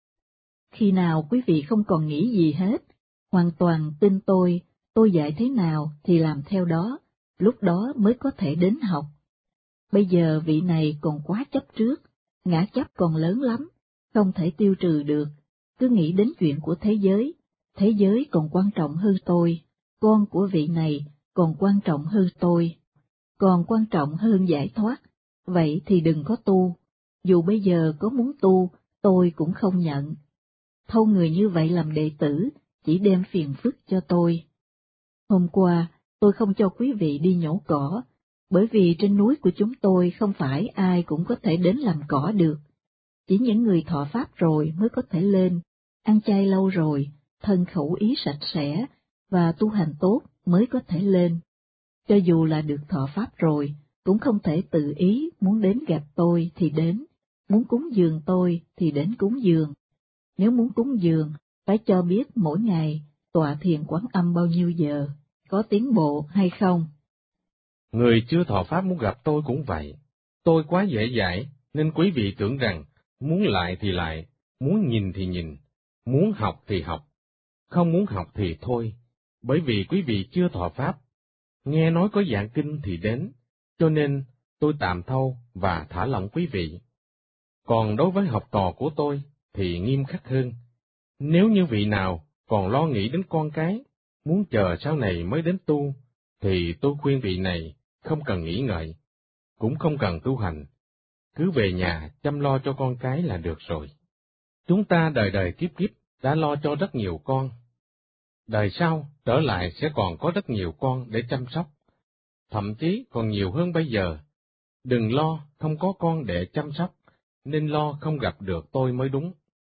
Khi nào quý vị không còn nghĩ gì hết, hoàn toàn tin tôi dạy thế nào thì làm theo đó, lúc đó mới có thể đến học. Bây giờ vị này còn quá chấp trước, ngã chấp còn lớn lắm, không thể tiêu trừ được, cứ nghĩ đến chuyện của thế giới còn quan trọng hơn tôi, con của vị này còn quan trọng hơn tôi, còn quan trọng hơn giải thoát, vậy thì đừng có tu, dù bây giờ có muốn tu, tôi cũng không nhận. Thâu người như vậy làm đệ tử, chỉ đem phiền phức cho tôi. Hôm qua, tôi không cho quý vị đi nhổ cỏ, bởi vì trên núi của chúng tôi không phải ai cũng có thể đến làm cỏ được. Chỉ những người thọ pháp rồi mới có thể lên, ăn chay lâu rồi, thân khẩu ý sạch sẽ, và tu hành tốt mới có thể lên. Cho dù là được thọ pháp rồi, cũng không thể tự ý muốn đến gặp tôi thì đến, muốn cúng dường tôi thì đến cúng dường. Nếu muốn cúng dường, phải cho biết mỗi ngày tọa thiền Quán Âm bao nhiêu giờ, có tiến bộ hay không.
Người chưa thọ pháp muốn gặp tôi cũng vậy. Tôi quá dễ dãi, nên quý vị tưởng rằng, muốn lại thì lại, muốn nhìn thì nhìn, muốn học thì học, không muốn học thì thôi, bởi vì quý vị chưa thọ pháp. Nghe nói có giảng kinh thì đến, cho nên tôi tạm thâu và thả lỏng quý vị. Còn đối với học trò của tôi thì nghiêm khắc hơn. Nếu như vị nào còn lo nghĩ đến con cái, muốn chờ sau này mới đến tu, thì tôi khuyên vị này không cần nghĩ ngợi, cũng không cần tu hành, cứ về nhà chăm lo cho con cái là được rồi. Chúng ta đời đời kiếp kiếp đã lo cho rất nhiều con. Đời sau trở lại sẽ còn có rất nhiều con để chăm sóc, thậm chí còn nhiều hơn bây giờ. Đừng lo không có con để chăm sóc, nên lo không gặp được tôi mới đúng.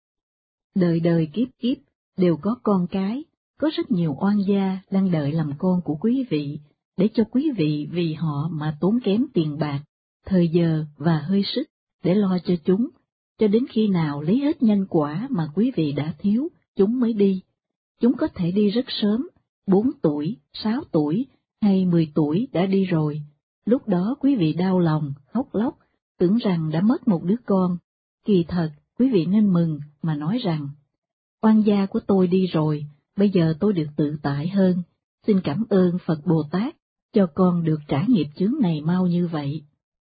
Đời đời kiếp kiếp đều có con cái, có rất nhiều oan gia đang đợi làm con của quý vị, để cho quý vị vì họ mà tốn kém tiền bạc, thời giờ và hơi sức để lo cho chúng, cho đến khi nào lấy hết nhân quả mà quý vị đã thiếu, chúng mới đi. Chúng có thể đi rất sớm, 4 tuổi, 6 tuổi hay 10 tuổi đã đi rồi. Lúc đó quý vị đau lòng, khóc lóc, tưởng rằng đã mất một đứa con. Kỳ thật, quý vị nên mừng mà nói rằng, oan gia của tôi đi rồi, bây giờ tôi được tự tại hơn, xin cảm ơn Phật Bồ Tát, cho con được trả nghiệp chướng này mau như vậy.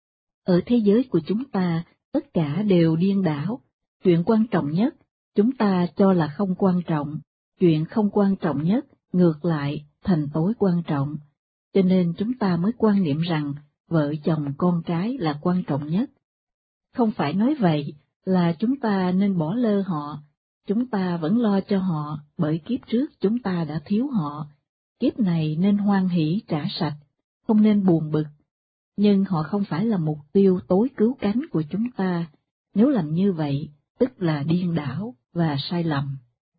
Ở thế giới của chúng ta, tất cả đều điên đảo, chuyện quan trọng nhất, chúng ta cho là không quan trọng, chuyện không quan trọng nhất, ngược lại, thành tối quan trọng, cho nên chúng ta mới quan niệm rằng vợ chồng con cái là quan trọng nhất. Không phải nói vậy là chúng ta nên bỏ lơ họ, chúng ta vẫn lo cho họ bởi kiếp trước chúng ta đã thiếu họ, kiếp này nên hoan hỷ trả sạch, không nên buồn bực. Nhưng họ không phải là mục tiêu tối cứu cánh của chúng ta, nếu làm như vậy, tức là điên đảo và sai lầm.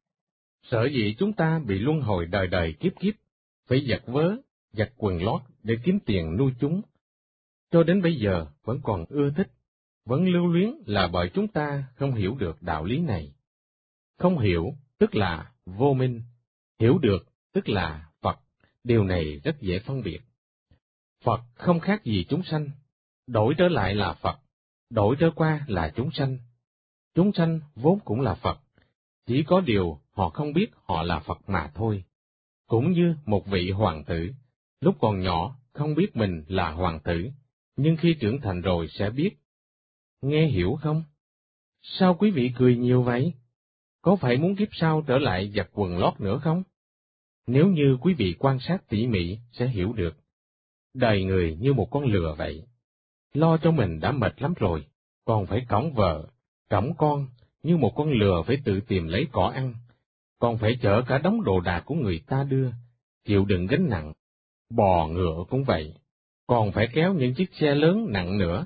Sở dĩ chúng ta bị luân hồi đời đời kiếp kiếp, phải giặt vớ, giặt quần lót để kiếm tiền nuôi chúng. Cho đến bây giờ vẫn còn ưa thích, vẫn lưu luyến là bởi chúng ta không hiểu được đạo lý này. Không hiểu tức là vô minh, hiểu được tức là Phật, điều này rất dễ phân biệt. Phật không khác gì chúng sanh, đổi trở lại là Phật, đổi trở qua là chúng sanh. Chúng sanh vốn cũng là Phật, chỉ có điều họ không biết họ là Phật mà thôi. Cũng như một vị hoàng tử, lúc còn nhỏ không biết mình là hoàng tử, nhưng khi trưởng thành rồi sẽ biết. Nghe hiểu không? Sao quý vị cười nhiều vậy? Có phải muốn kiếp sau trở lại giặt quần lót nữa không? Nếu như quý vị quan sát tỉ mỉ sẽ hiểu được. Đời người như một con lừa vậy. Lo cho mình đã mệt lắm rồi, còn phải cõng vợ, cõng con, như một con lừa phải tự tìm lấy cỏ ăn, còn phải chở cả đống đồ đạc của người ta đưa, chịu đựng gánh nặng. Bò ngựa cũng vậy, còn phải kéo những chiếc xe lớn nặng nữa.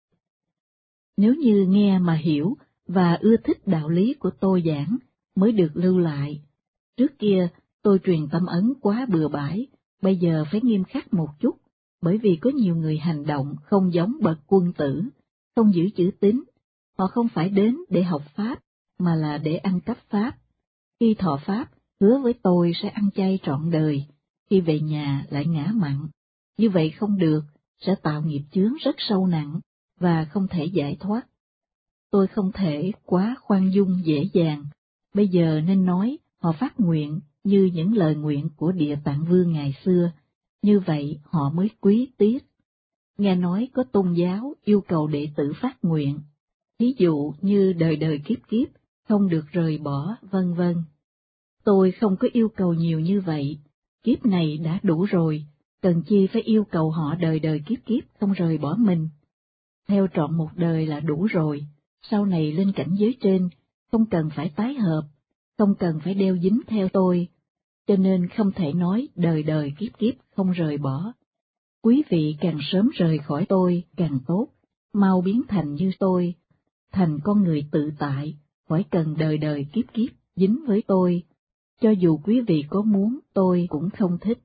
Nếu như nghe mà hiểu và ưa thích đạo lý của tôi giảng, mới được lưu lại. Trước kia, tôi truyền tâm ấn quá bừa bãi, bây giờ phải nghiêm khắc một chút, bởi vì có nhiều người hành động không giống bậc quân tử, không giữ chữ tín. Họ không phải đến để học Pháp, mà là để ăn cắp Pháp. Khi thọ Pháp, hứa với tôi sẽ ăn chay trọn đời, khi về nhà lại ngã mặn. Như vậy không được, sẽ tạo nghiệp chướng rất sâu nặng, và không thể giải thoát. Tôi không thể quá khoan dung dễ dàng, bây giờ nên nói họ phát nguyện như những lời nguyện của Địa Tạng Vương ngày xưa, như vậy họ mới quý tiếc. Nghe nói có tôn giáo yêu cầu đệ tử phát nguyện, ví dụ như đời đời kiếp kiếp, không được rời bỏ, vân vân. Tôi không có yêu cầu nhiều như vậy, kiếp này đã đủ rồi, cần chi phải yêu cầu họ đời đời kiếp kiếp không rời bỏ mình. Theo trọn một đời là đủ rồi, sau này lên cảnh giới trên, không cần phải tái hợp, không cần phải đeo dính theo tôi, cho nên không thể nói đời đời kiếp kiếp không rời bỏ. Quý vị càng sớm rời khỏi tôi càng tốt, mau biến thành như tôi, thành con người tự tại, khỏi cần đời đời kiếp kiếp dính với tôi. Cho dù quý vị có muốn, tôi cũng không thích.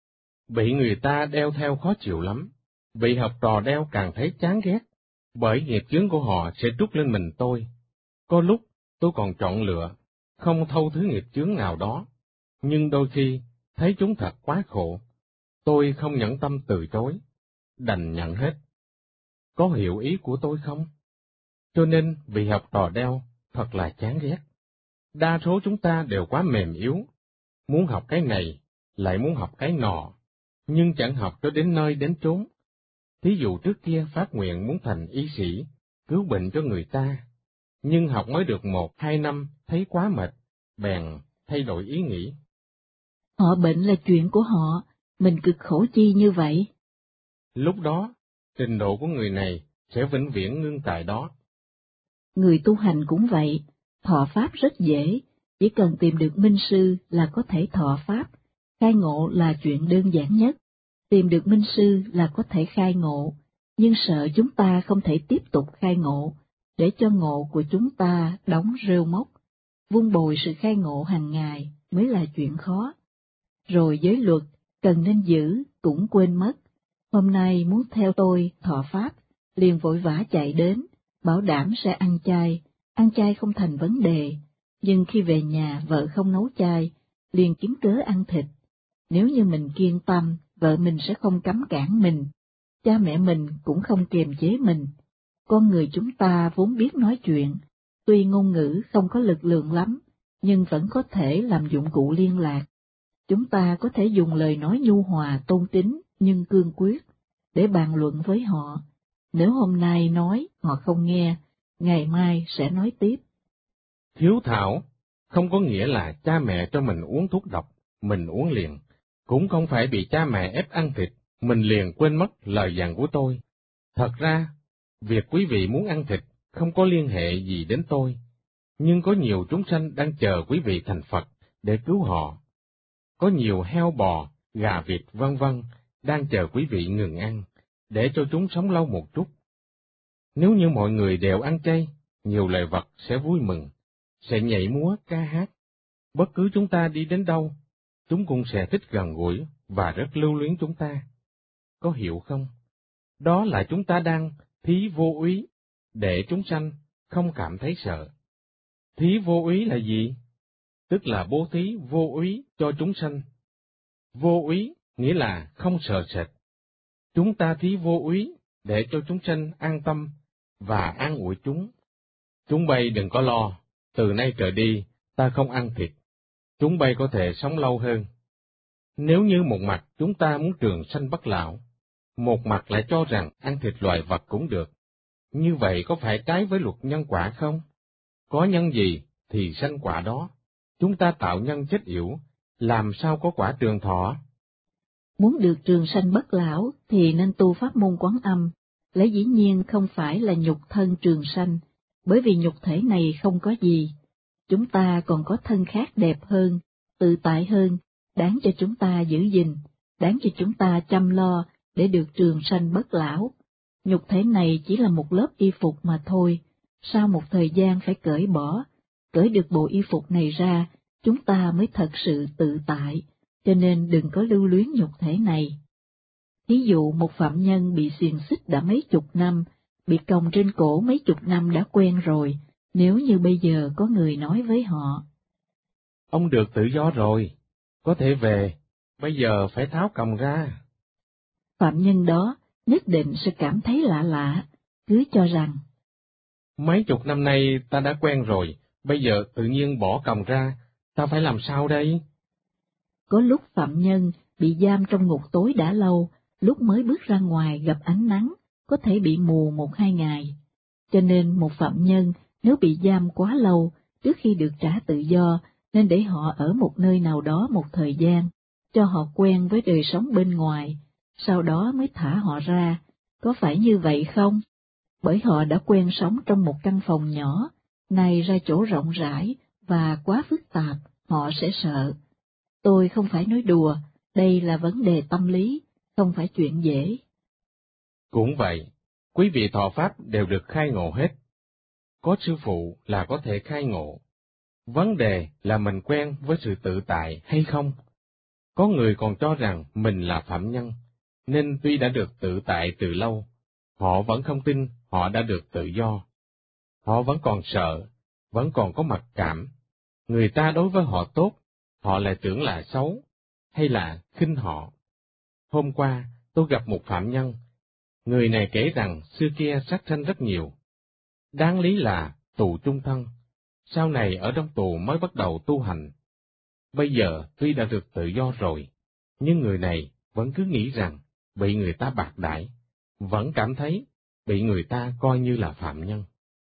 Bị người ta đeo theo khó chịu lắm, bị học trò đeo càng thấy chán ghét, bởi nghiệp chướng của họ sẽ trút lên mình tôi. Có lúc tôi còn chọn lựa, không thâu thứ nghiệp chướng nào đó, nhưng đôi khi thấy chúng thật quá khổ, tôi không nhẫn tâm từ chối, đành nhận hết. Có hiểu ý của tôi không? Cho nên bị học trò đeo thật là chán ghét. Đa số chúng ta đều quá mềm yếu, muốn học cái này, lại muốn học cái nọ, nhưng chẳng học cho đến nơi đến chốn. Thí dụ trước kia phát nguyện muốn thành y sĩ, cứu bệnh cho người ta, nhưng học mới được 1-2 năm thấy quá mệt, bèn thay đổi ý nghĩ.
Họ bệnh là chuyện của họ, mình cực khổ chi như vậy?
Lúc đó, trình độ của người này sẽ vĩnh viễn ngưng tại đó.
Người tu hành cũng vậy, thọ Pháp rất dễ, chỉ cần tìm được minh sư là có thể thọ Pháp, khai ngộ là chuyện đơn giản nhất. Tìm được minh sư là có thể khai ngộ, nhưng sợ chúng ta không thể tiếp tục khai ngộ, để cho ngộ của chúng ta đóng rêu mốc. Vun bồi sự khai ngộ hàng ngày mới là chuyện khó. Rồi giới luật, cần nên giữ, cũng quên mất. Hôm nay muốn theo tôi thọ Pháp, liền vội vã chạy đến, bảo đảm sẽ ăn chay không thành vấn đề, nhưng khi về nhà vợ không nấu chay, liền kiếm cớ ăn thịt. Nếu như mình kiên tâm, vợ mình sẽ không cấm cản mình, cha mẹ mình cũng không kiềm chế mình. Con người chúng ta vốn biết nói chuyện, tuy ngôn ngữ không có lực lượng lắm, nhưng vẫn có thể làm dụng cụ liên lạc. Chúng ta có thể dùng lời nói nhu hòa tôn tín nhưng cương quyết, để bàn luận với họ. Nếu hôm nay nói, họ không nghe, ngày mai sẽ nói tiếp.
Hiếu thảo không có nghĩa là cha mẹ cho mình uống thuốc độc, mình uống liền, cũng không phải bị cha mẹ ép ăn thịt, mình liền quên mất lời dặn của tôi. Thật ra, việc quý vị muốn ăn thịt không có liên hệ gì đến tôi, nhưng có nhiều chúng sanh đang chờ quý vị thành Phật để cứu họ. Có nhiều heo bò, gà vịt vân vân đang chờ quý vị ngừng ăn, để cho chúng sống lâu một chút. Nếu như mọi người đều ăn chay, nhiều loài vật sẽ vui mừng, sẽ nhảy múa ca hát. Bất cứ chúng ta đi đến đâu, chúng cũng sẽ thích gần gũi và rất lưu luyến chúng ta. Có hiểu không? Đó là chúng ta đang thí vô úy, để chúng sanh không cảm thấy sợ. Thí vô úy là gì? Tức là bố thí vô úy cho chúng sanh. Vô úy nghĩa là không sợ sệt. Chúng ta thí vô úy để cho chúng sanh an tâm và an ủi chúng. Chúng bay đừng có lo, từ nay trở đi ta không ăn thịt. Chúng bay có thể sống lâu hơn. Nếu như một mặt chúng ta muốn trường sanh bất lão, một mặt lại cho rằng ăn thịt loài vật cũng được, như vậy có phải trái với luật nhân quả không? Có nhân gì thì sanh quả đó. Chúng ta tạo nhân chết yểu, làm sao có quả trường thọ?
Muốn được trường sanh bất lão thì nên tu pháp môn Quán Âm, lấy dĩ nhiên không phải là nhục thân trường sanh, bởi vì nhục thể này không có gì. Chúng ta còn có thân khác đẹp hơn, tự tại hơn, đáng cho chúng ta giữ gìn, đáng cho chúng ta chăm lo để được trường sanh bất lão. Nhục thể này chỉ là một lớp y phục mà thôi, sau một thời gian phải cởi bỏ, cởi được bộ y phục này ra, chúng ta mới thật sự tự tại, cho nên đừng có lưu luyến nhục thể này. Ví dụ một phạm nhân bị xiềng xích đã mấy chục năm, bị còng trên cổ mấy chục năm đã quen rồi, nếu như bây giờ có người nói với họ,
Ông được tự do rồi, có thể về, bây giờ phải tháo còng ra.
Phạm nhân đó nhất định sẽ cảm thấy lạ lạ, cứ cho rằng
Mấy chục năm nay ta đã quen rồi, bây giờ tự nhiên bỏ còng ra, ta phải làm sao đây?
có lúc phạm nhân bị giam trong ngục tối đã lâu, lúc mới bước ra ngoài gặp ánh nắng, có thể bị mù 1-2 ngày. Cho nên một phạm nhân nếu bị giam quá lâu, trước khi được trả tự do, nên để họ ở một nơi nào đó một thời gian, cho họ quen với đời sống bên ngoài, sau đó mới thả họ ra, có phải như vậy không? Bởi họ đã quen sống trong một căn phòng nhỏ, nay ra chỗ rộng rãi và quá phức tạp, họ sẽ sợ. Tôi không phải nói đùa, đây là vấn đề tâm lý, không phải chuyện dễ.
Cũng vậy, quý vị thọ pháp đều được khai ngộ hết. Có sư phụ là có thể khai ngộ. Vấn đề là mình quen với sự tự tại hay không? Có người còn cho rằng mình là phạm nhân, nên tuy đã được tự tại từ lâu, họ vẫn không tin họ đã được tự do. Họ vẫn còn sợ, vẫn còn có mặc cảm. Người ta đối với họ tốt, họ lại tưởng là xấu, hay là khinh họ. Hôm qua, tôi gặp một phạm nhân. Người này kể rằng xưa kia sát sanh rất nhiều. Đáng lý là tù chung thân, sau này ở trong tù mới bắt đầu tu hành. Bây giờ tuy đã được tự do rồi, nhưng người này vẫn cứ nghĩ rằng bị người ta bạc đãi, vẫn cảm thấy bị người ta coi như là phạm nhân.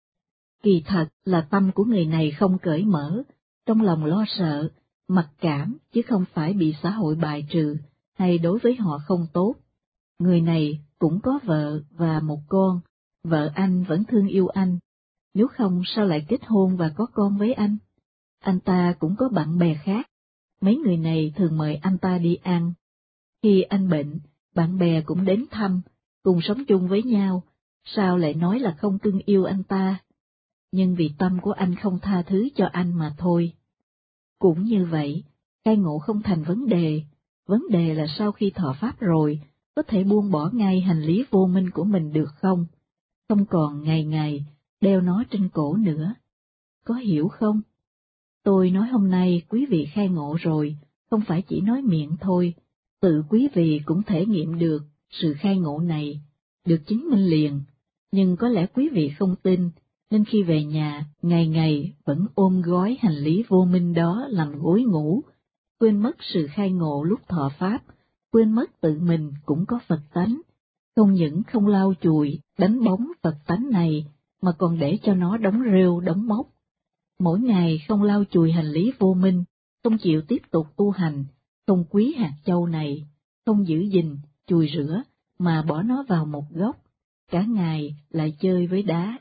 Kỳ thật là tâm của người này không cởi mở, trong lòng lo sợ, mặc cảm chứ không phải bị xã hội bài trừ hay đối với họ không tốt. Người này cũng có vợ và một con, vợ anh vẫn thương yêu anh, nếu không sao lại kết hôn và có con với anh? Anh ta cũng có bạn bè khác, mấy người này thường mời anh ta đi ăn. Khi anh bệnh, bạn bè cũng đến thăm, cùng sống chung với nhau, sao lại nói là không cưng yêu anh ta? Nhưng vì tâm của anh không tha thứ cho anh mà thôi. Cũng như vậy, khai ngộ không thành vấn đề là sau khi thọ pháp rồi, có thể buông bỏ ngay hành lý vô minh của mình được không? Không còn ngày ngày đeo nó trên cổ nữa. Có hiểu không? Tôi nói hôm nay quý vị khai ngộ rồi, không phải chỉ nói miệng thôi, tự quý vị cũng thể nghiệm được sự khai ngộ này, được chứng minh liền, nhưng có lẽ quý vị không tin, nên khi về nhà, ngày ngày vẫn ôm gói hành lý vô minh đó làm gối ngủ, quên mất sự khai ngộ lúc thọ pháp, quên mất tự mình cũng có Phật tánh, không những không lau chùi, đánh bóng Phật tánh này, mà còn để cho nó đóng rêu đóng mốc. Mỗi ngày không lau chùi hành lý vô minh, không chịu tiếp tục tu hành, không quý hạt châu này, không giữ gìn, chùi rửa, mà bỏ nó vào một góc, cả ngày lại chơi với đá.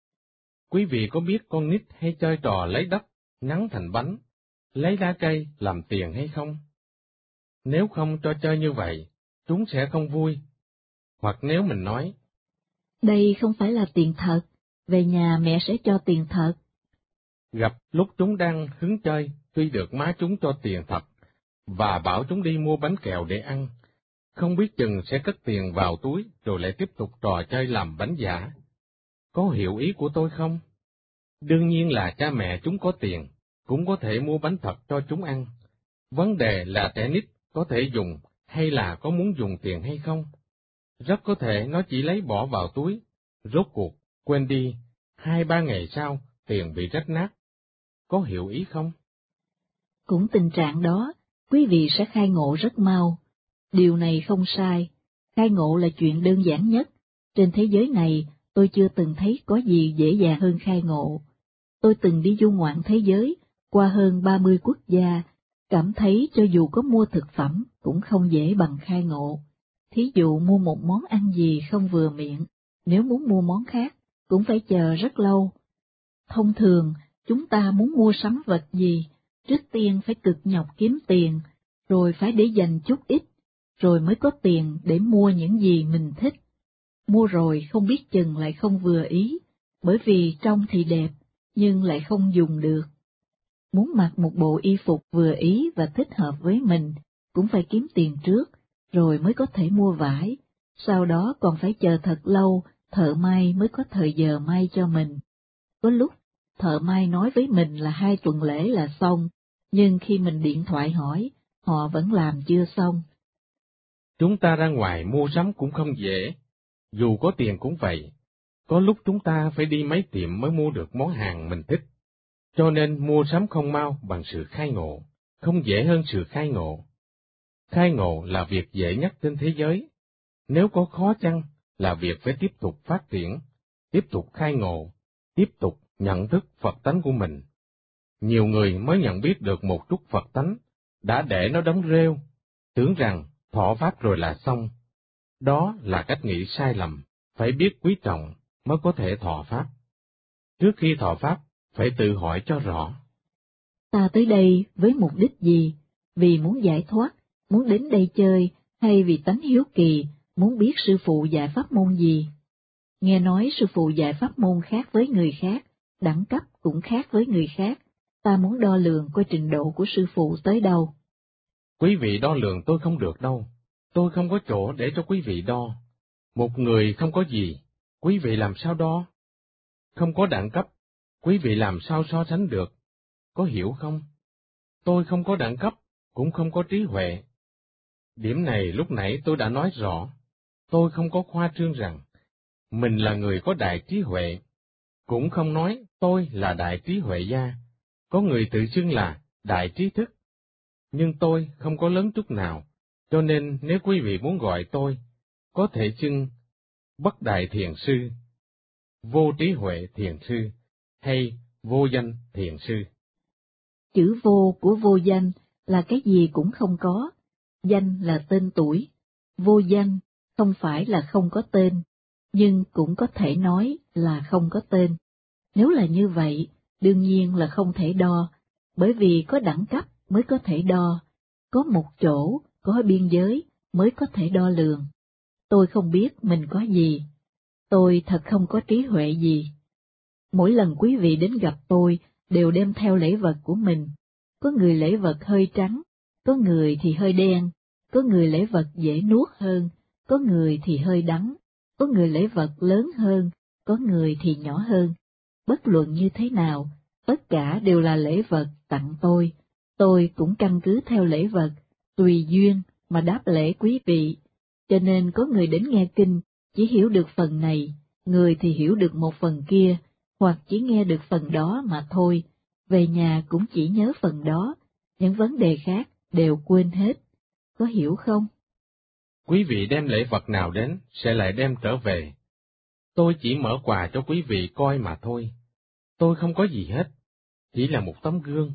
Quý vị có biết con nít hay chơi trò lấy đất, nắn thành bánh, lấy lá cây làm tiền hay không? Nếu không cho chơi như vậy, chúng sẽ không vui. Hoặc nếu mình nói,
đây không phải là tiền thật, về nhà mẹ sẽ cho tiền thật.
gặp lúc chúng đang hứng chơi, tuy được má chúng cho tiền thật, và bảo chúng đi mua bánh kẹo để ăn, không biết chừng sẽ cất tiền vào túi rồi lại tiếp tục trò chơi làm bánh giả. Có hiểu ý của tôi không? Đương nhiên là cha mẹ chúng có tiền, cũng có thể mua bánh thật cho chúng ăn. Vấn đề là trẻ nít có thể dùng hay là có muốn dùng tiền hay không? Rất có thể nó chỉ lấy bỏ vào túi, rốt cuộc, quên đi, 2-3 ngày sau, tiền bị rách nát. Có hiểu ý không?
Cũng tình trạng đó, quý vị sẽ khai ngộ rất mau. Điều này không sai, khai ngộ là chuyện đơn giản nhất. Trên thế giới này, tôi chưa từng thấy có gì dễ dàng hơn khai ngộ. Tôi từng đi du ngoạn thế giới, qua hơn 30 quốc gia, cảm thấy cho dù có mua thực phẩm cũng không dễ bằng khai ngộ. Thí dụ mua một món ăn gì không vừa miệng, nếu muốn mua món khác, cũng phải chờ rất lâu. Thông thường, chúng ta muốn mua sắm vật gì, trước tiên phải cực nhọc kiếm tiền, rồi phải để dành chút ít, rồi mới có tiền để mua những gì mình thích. Mua rồi không biết chừng lại không vừa ý, bởi vì trông thì đẹp, nhưng lại không dùng được. Muốn mặc một bộ y phục vừa ý và thích hợp với mình, cũng phải kiếm tiền trước, rồi mới có thể mua vải, sau đó còn phải chờ thật lâu, thợ may mới có thời giờ may cho mình. Có lúc, thợ may nói với mình là 2 tuần lễ là xong, nhưng khi mình điện thoại hỏi, họ vẫn làm chưa xong.
Chúng ta ra ngoài mua sắm cũng không dễ, dù có tiền cũng vậy. Có lúc chúng ta phải đi mấy tiệm mới mua được món hàng mình thích. Cho nên mua sắm không mau bằng sự khai ngộ, không dễ hơn sự khai ngộ. Khai ngộ là việc dễ nhất trên thế giới. Nếu có khó chăng là việc phải tiếp tục phát triển, tiếp tục khai ngộ, tiếp tục nhận thức Phật tánh của mình. Nhiều người mới nhận biết được một chút Phật tánh, đã để nó đóng rêu, tưởng rằng thọ pháp rồi là xong. Đó là cách nghĩ sai lầm, phải biết quý trọng mới có thể thọ pháp. Trước khi thọ pháp, phải tự hỏi cho rõ.
Ta tới đây với mục đích gì? Vì muốn giải thoát, muốn đến đây chơi, hay vì tánh hiếu kỳ, muốn biết sư phụ dạy pháp môn gì? Nghe nói sư phụ dạy pháp môn khác với người khác, đẳng cấp cũng khác với người khác, ta muốn đo lường coi trình độ của sư phụ tới đâu.
Quý vị đo lường tôi không được đâu, tôi không có chỗ để cho quý vị đo. Một người không có gì, quý vị làm sao đo? Không có đẳng cấp, quý vị làm sao so sánh được? Có hiểu không? Tôi không có đẳng cấp, cũng không có trí huệ. Điểm này lúc nãy tôi đã nói rõ. Tôi không có khoa trương rằng mình là người có đại trí huệ, cũng không nói tôi là đại trí huệ gia. Có người tự xưng là đại trí thức, nhưng tôi không có lớn chút nào, cho nên nếu quý vị muốn gọi tôi, có thể xưng bất đại thiền sư, vô trí huệ thiền sư, hay vô danh thiền sư.
Chữ vô của vô danh là cái gì cũng không có, danh là tên tuổi, vô danh không phải là không có tên, nhưng cũng có thể nói là không có tên. Nếu là như vậy, đương nhiên là không thể đo, bởi vì có đẳng cấp mới có thể đo, có một chỗ, có biên giới mới có thể đo lường. Tôi không biết mình có gì, tôi thật không có trí huệ gì. Mỗi lần quý vị đến gặp tôi đều đem theo lễ vật của mình, có người lễ vật hơi trắng, có người thì hơi đen, có người lễ vật dễ nuốt hơn, có người thì hơi đắng, có người lễ vật lớn hơn, có người thì nhỏ hơn. Bất luận như thế nào, tất cả đều là lễ vật tặng tôi cũng căn cứ theo lễ vật, tùy duyên mà đáp lễ quý vị. Cho nên có người đến nghe kinh, chỉ hiểu được phần này, người thì hiểu được một phần kia, hoặc chỉ nghe được phần đó mà thôi, về nhà cũng chỉ nhớ phần đó, những vấn đề khác đều quên hết. Có hiểu không?
Quý vị đem lễ vật nào đến, sẽ lại đem trở về. Tôi chỉ mở quà cho quý vị coi mà thôi. Tôi không có gì hết, chỉ là một tấm gương.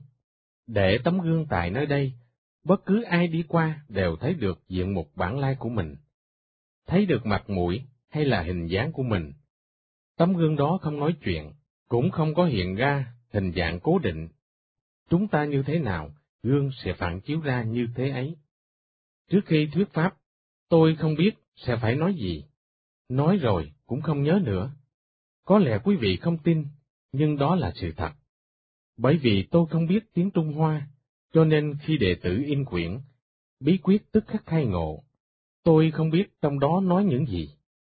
Để tấm gương tại nơi đây, bất cứ ai đi qua đều thấy được diện mục bản lai của mình, thấy được mặt mũi hay là hình dáng của mình. Tấm gương đó không nói chuyện, cũng không có hiện ra hình dạng cố định. Chúng ta như thế nào, gương sẽ phản chiếu ra như thế ấy. Trước khi thuyết pháp, tôi không biết sẽ phải nói gì. Nói rồi cũng không nhớ nữa. Có lẽ quý vị không tin, nhưng đó là sự thật. Bởi vì tôi không biết tiếng Trung Hoa, cho nên khi đệ tử in quyển, bí quyết tức khắc khai ngộ, tôi không biết trong đó nói những gì.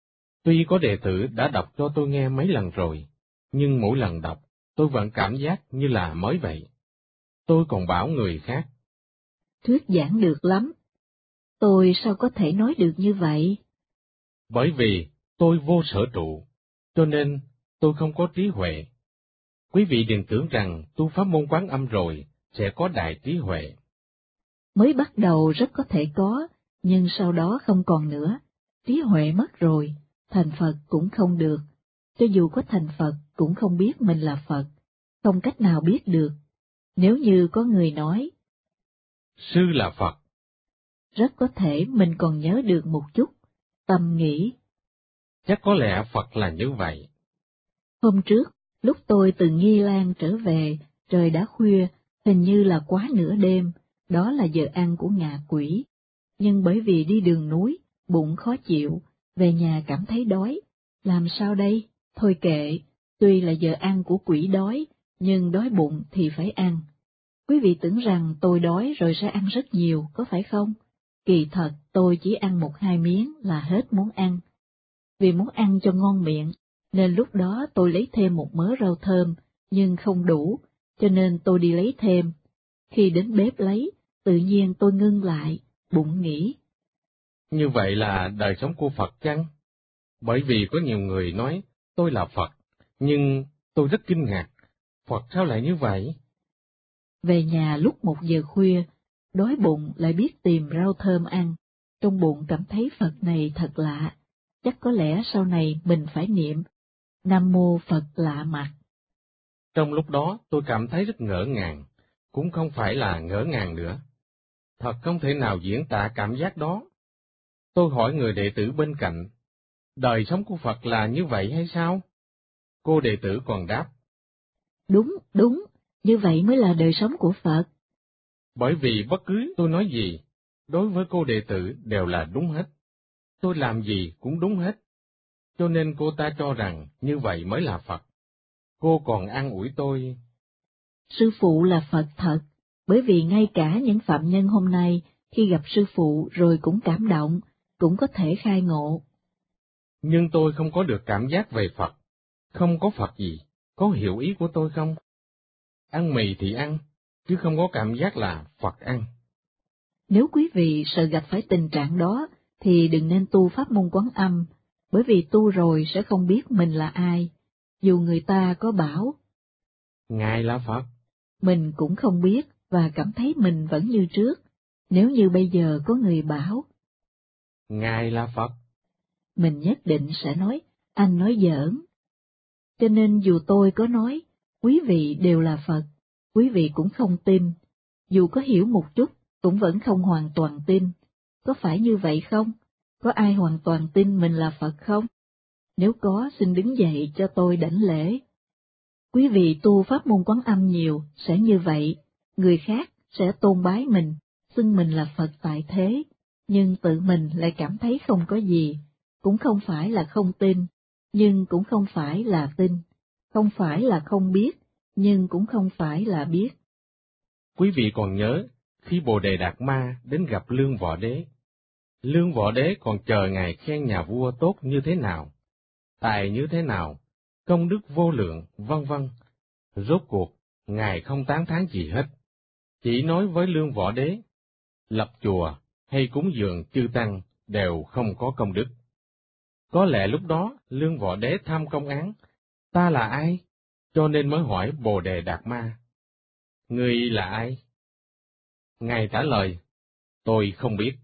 Tuy có đệ tử đã đọc cho tôi nghe mấy lần rồi, nhưng mỗi lần đọc, tôi vẫn cảm giác như là mới vậy. Tôi còn bảo người khác.
Thuyết giảng được lắm. Tôi sao có thể nói được như vậy?
Bởi vì tôi vô sở trụ, cho nên tôi không có trí huệ. Quý vị đừng tưởng rằng tu pháp môn Quán Âm rồi sẽ có đại trí huệ.
Mới bắt đầu rất có thể có, nhưng sau đó không còn nữa. Trí huệ mất rồi, thành Phật cũng không được. Cho dù có thành Phật cũng không biết mình là Phật, không cách nào biết được. Nếu như có người nói,
Sư là Phật.
rất có thể mình còn nhớ được một chút, tâm nghĩ.
Chắc có lẽ Phật là như vậy.
Hôm trước, lúc tôi từ Nghi Lan trở về, trời đã khuya, hình như là quá nửa đêm, đó là giờ ăn của ngạ quỷ. Nhưng bởi vì đi đường núi, bụng khó chịu, về nhà cảm thấy đói. Làm sao đây? Thôi kệ, tuy là giờ ăn của quỷ đói, nhưng đói bụng thì phải ăn. Quý vị tưởng rằng tôi đói rồi sẽ ăn rất nhiều, có phải không? Kỳ thật tôi chỉ ăn 1-2 miếng là hết muốn ăn. Vì muốn ăn cho ngon miệng, nên lúc đó tôi lấy thêm một mớ rau thơm, nhưng không đủ, cho nên tôi đi lấy thêm. Khi đến bếp lấy, tự nhiên tôi ngưng lại, bụng nghĩ.
Như vậy là đời sống của Phật chăng? Bởi vì có nhiều người nói tôi là Phật, nhưng tôi rất kinh ngạc. Phật sao lại như vậy?
Về nhà lúc 1 giờ khuya, đói bụng lại biết tìm rau thơm ăn. Trong bụng cảm thấy Phật này thật lạ, chắc có lẽ sau này mình phải niệm Nam Mô Phật Lạ Mặt.
Trong lúc đó tôi cảm thấy rất ngỡ ngàng, cũng không phải là ngỡ ngàng nữa. Thật không thể nào diễn tả cảm giác đó. Tôi hỏi người đệ tử bên cạnh, đời sống của Phật là như vậy hay sao? Cô đệ tử còn đáp,
Đúng, như vậy mới là đời sống của Phật.
bởi vì bất cứ tôi nói gì, đối với cô đệ tử đều là đúng hết. Tôi làm gì cũng đúng hết. Cho nên cô ta cho rằng như vậy mới là Phật. Cô còn an ủi tôi.
Sư phụ là Phật thật, bởi vì ngay cả những phạm nhân hôm nay khi gặp sư phụ rồi cũng cảm động, cũng có thể khai ngộ.
Nhưng tôi không có được cảm giác về Phật. Không có Phật gì, có hiểu ý của tôi không? Ăn mì thì ăn, chứ không có cảm giác là Phật ăn.
Nếu quý vị sợ gặp phải tình trạng đó, thì đừng nên tu pháp môn Quán Âm, bởi vì tu rồi sẽ không biết mình là ai. Dù người ta có bảo,
Ngài là Phật.
mình cũng không biết và cảm thấy mình vẫn như trước. Nếu như bây giờ có người bảo,
Ngài là Phật.
mình nhất định sẽ nói, anh nói giỡn. Cho nên dù tôi có nói, quý vị đều là Phật, quý vị cũng không tin. Dù có hiểu một chút, cũng vẫn không hoàn toàn tin. Có phải như vậy không? Có ai hoàn toàn tin mình là Phật không? Nếu có, xin đứng dậy cho tôi đảnh lễ. Quý vị tu pháp môn Quán Âm nhiều, sẽ như vậy. Người khác sẽ tôn bái mình, xưng mình là Phật tại thế, nhưng tự mình lại cảm thấy không có gì. Cũng không phải là không tin, nhưng cũng không phải là tin. Không phải là không biết, nhưng cũng không phải là biết.
Quý vị còn nhớ, khi Bồ Đề Đạt Ma đến gặp Lương Võ Đế, Lương Võ Đế còn chờ Ngài khen nhà vua tốt như thế nào, tài như thế nào, công đức vô lượng, vân vân. Rốt cuộc, Ngài không tán thán gì hết, chỉ nói với Lương Võ Đế, lập chùa hay cúng dường chư tăng đều không có công đức. Có lẽ lúc đó Lương Võ Đế tham công án, ta là ai? Cho nên mới hỏi Bồ Đề Đạt Ma. Ngươi là ai? Ngài trả lời, tôi không biết.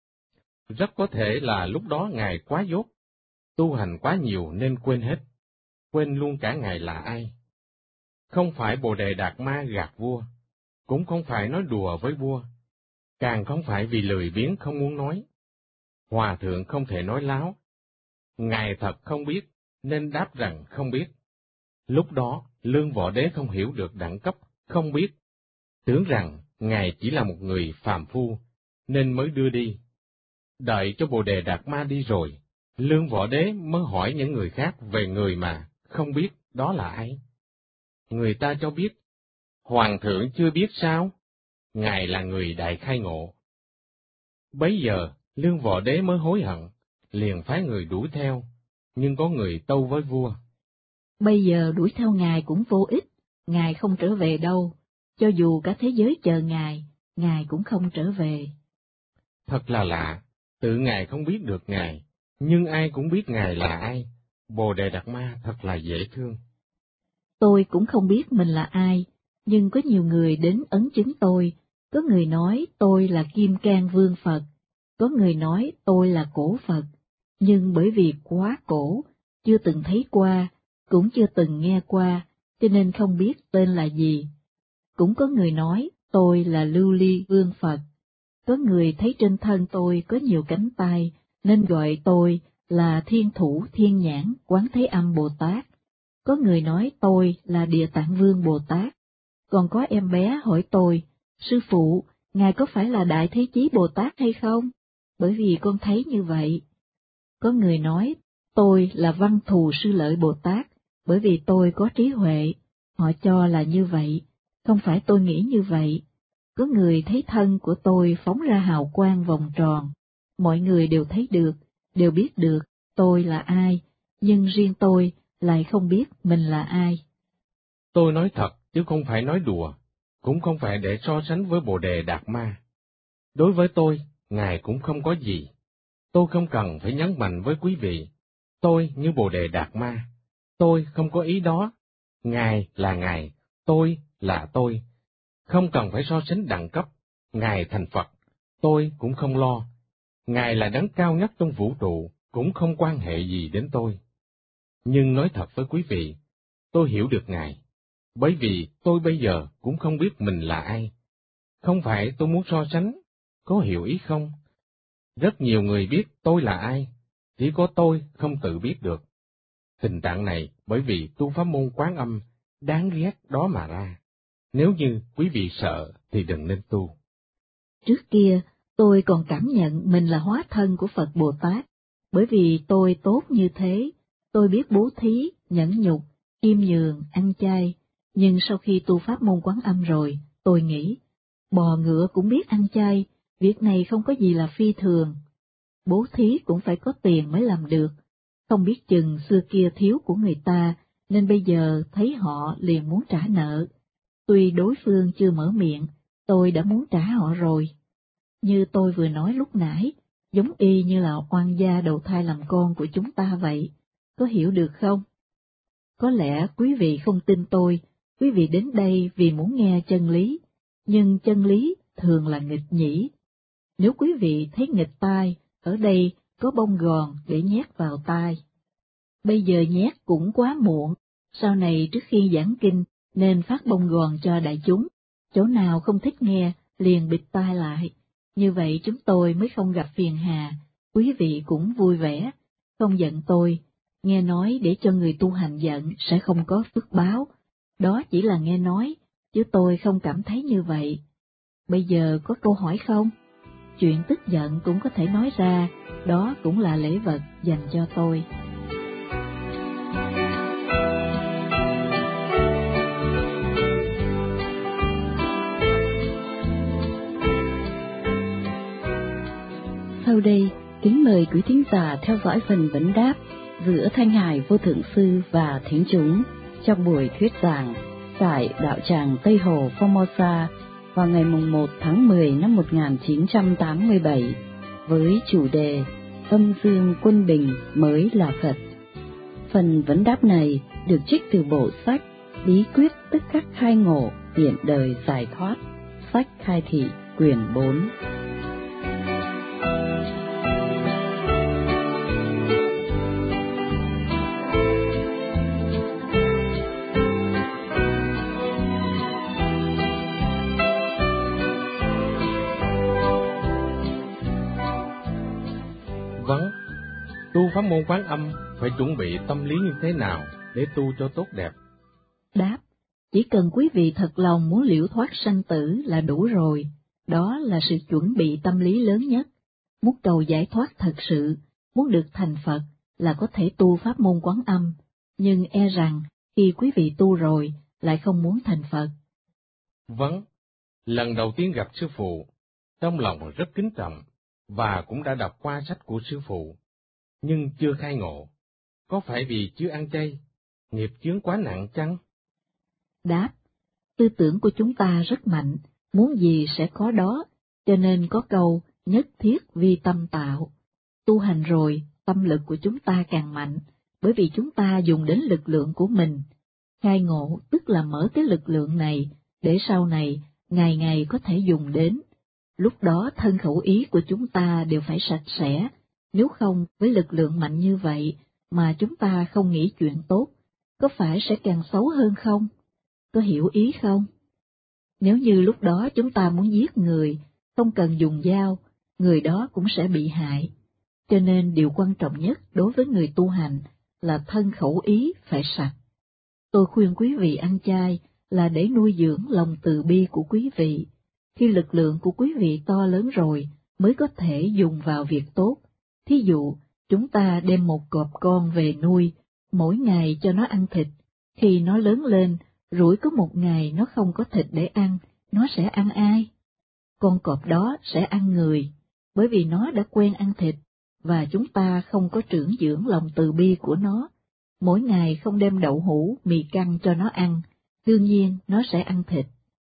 Rất có thể là lúc đó Ngài quá dốt, tu hành quá nhiều nên quên hết, quên luôn cả Ngài là ai. Không phải Bồ Đề Đạt Ma gạt vua, cũng không phải nói đùa với vua, càng không phải vì lười biếng không muốn nói. Hòa thượng không thể nói láo. Ngài thật không biết, nên đáp rằng không biết. Lúc đó, Lương Võ Đế không hiểu được đẳng cấp, không biết, tưởng rằng Ngài chỉ là một người phàm phu, nên mới đưa đi. Đợi cho Bồ Đề Đạt Ma đi rồi, Lương Võ Đế mới hỏi những người khác về người mà không biết đó là ai. Người ta cho biết, Hoàng thượng chưa biết sao? Ngài là người đại khai ngộ. Bấy giờ, Lương Võ Đế mới hối hận, liền phái người đuổi theo, nhưng có người tâu với vua.
Bây giờ đuổi theo Ngài cũng vô ích, Ngài không trở về đâu, cho dù cả thế giới chờ Ngài cũng không trở về.
Thật là lạ, tự Ngài không biết được Ngài, nhưng ai cũng biết Ngài là ai. Bồ Đề Đạt Ma thật là dễ thương.
Tôi cũng không biết mình là ai, nhưng có nhiều người đến ấn chứng tôi, có người nói tôi là Kim Cang Vương Phật, có người nói tôi là cổ Phật, nhưng bởi vì quá cổ, chưa từng thấy qua, cũng chưa từng nghe qua, cho nên không biết tên là gì. Cũng có người nói tôi là Lưu Ly Vương Phật, có người thấy trên thân tôi có nhiều cánh tay, nên gọi tôi là Thiên Thủ Thiên Nhãn Quán Thế Âm Bồ Tát. Có người nói tôi là Địa Tạng Vương Bồ Tát. Còn có em bé hỏi tôi, sư phụ, Ngài có phải là Đại Thế Chí Bồ Tát hay không? Bởi vì con thấy như vậy. Có người nói, tôi là Văn Thù Sư Lợi Bồ Tát, bởi vì tôi có trí huệ. Họ cho là như vậy, không phải tôi nghĩ như vậy. Có người thấy thân của tôi phóng ra hào quang vòng tròn. Mọi người đều thấy được, đều biết được tôi là ai, nhưng riêng tôi lại không biết mình là ai.
Tôi nói thật, chứ không phải nói đùa. cũng không phải để so sánh với Bồ Đề Đạt Ma. Đối với tôi, Ngài cũng không có gì. Tôi không cần phải nhấn mạnh với quý vị, tôi như Bồ Đề Đạt Ma. Tôi không có ý đó. Ngài là Ngài, tôi là tôi. Không cần phải so sánh đẳng cấp. Ngài thành Phật, tôi cũng không lo. Ngài là đấng cao nhất trong vũ trụ, cũng không quan hệ gì đến tôi. Nhưng nói thật với quý vị, tôi hiểu được Ngài, bởi vì tôi bây giờ cũng không biết mình là ai. Không phải tôi muốn so sánh, có hiểu ý không? Rất nhiều người biết tôi là ai, chỉ có tôi không tự biết được. Tình trạng này bởi vì tu pháp môn Quán Âm đáng ghét đó mà ra. Nếu như quý vị sợ thì đừng nên tu.
Trước kia, tôi còn cảm nhận mình là hóa thân của Phật Bồ Tát, bởi vì tôi tốt như thế, tôi biết bố thí, nhẫn nhục, khiêm nhường, ăn chay, nhưng sau khi tu pháp môn Quán Âm rồi, tôi nghĩ, bò ngựa cũng biết ăn chay, việc này không có gì là phi thường. Bố thí cũng phải có tiền mới làm được, không biết chừng xưa kia thiếu của người ta, nên bây giờ thấy họ liền muốn trả nợ. Tuy đối phương chưa mở miệng, tôi đã muốn trả họ rồi. Như tôi vừa nói lúc nãy, giống y như là oan gia đầu thai làm con của chúng ta vậy, có hiểu được không? Có lẽ quý vị không tin tôi, quý vị đến đây vì muốn nghe chân lý, nhưng chân lý thường là nghịch nhĩ. Nếu quý vị thấy nghịch tai, ở đây có bông gòn để nhét vào tai. Bây giờ nhét cũng quá muộn, sau này trước khi giảng kinh nên phát bông gòn cho đại chúng, chỗ nào không thích nghe liền bịt tai lại. Như vậy chúng tôi mới không gặp phiền hà, quý vị cũng vui vẻ, không giận tôi. Nghe nói để cho người tu hành giận sẽ không có phước báo, đó chỉ là nghe nói, chứ tôi không cảm thấy như vậy. Bây giờ có câu hỏi không? Chuyện tức giận cũng có thể nói ra, đó cũng là lễ vật dành cho tôi. Sau đây, kính mời quý thính giả theo dõi phần vấn đáp giữa Thanh Hải Vô Thượng Sư và thính chúng trong buổi thuyết giảng tại đạo tràng Tây Hồ Formosa vào ngày 1 tháng 10 năm 1987 với chủ đề Âm Dương Quân Bình mới là Phật. Phần vấn đáp này được trích từ bộ sách Bí quyết tức khắc khai ngộ hiện đời giải thoát, sách khai thị quyển 4.
Vâng, tu pháp môn Quán Âm phải chuẩn bị tâm lý như thế nào để tu cho tốt đẹp?
Đáp, chỉ cần quý vị thật lòng muốn liễu thoát sanh tử là đủ rồi, đó là sự chuẩn bị tâm lý lớn nhất. Muốn cầu giải thoát thật sự, muốn được thành Phật là có thể tu pháp môn Quán Âm, nhưng e rằng khi quý vị tu rồi lại không muốn thành Phật.
Vâng, lần đầu tiên gặp sư phụ, trong lòng rất kính trọng, và cũng đã đọc qua sách của sư phụ, nhưng chưa khai ngộ. Có phải vì chưa ăn chay, nghiệp chướng quá nặng chăng?
Đáp, tư tưởng của chúng ta rất mạnh, muốn gì sẽ có đó, cho nên có câu nhất thiết vi tâm tạo. Tu hành rồi, tâm lực của chúng ta càng mạnh, bởi vì chúng ta dùng đến lực lượng của mình. Khai ngộ tức là mở cái lực lượng này, để sau này, ngày ngày có thể dùng đến. Lúc đó thân khẩu ý của chúng ta đều phải sạch sẽ, nếu không với lực lượng mạnh như vậy mà chúng ta không nghĩ chuyện tốt, có phải sẽ càng xấu hơn không? Có hiểu ý không? Nếu như lúc đó chúng ta muốn giết người, không cần dùng dao, người đó cũng sẽ bị hại. Cho nên điều quan trọng nhất đối với người tu hành là thân khẩu ý phải sạch. Tôi khuyên quý vị ăn chay là để nuôi dưỡng lòng từ bi của quý vị. Khi lực lượng của quý vị to lớn rồi mới có thể dùng vào việc tốt. Thí dụ, chúng ta đem một cọp con về nuôi, mỗi ngày cho nó ăn thịt. Khi nó lớn lên, rủi có một ngày nó không có thịt để ăn, nó sẽ ăn ai? Con cọp đó sẽ ăn người, bởi vì nó đã quen ăn thịt, và chúng ta không có trưởng dưỡng lòng từ bi của nó. Mỗi ngày không đem đậu hũ, mì căng cho nó ăn, đương nhiên nó sẽ ăn thịt.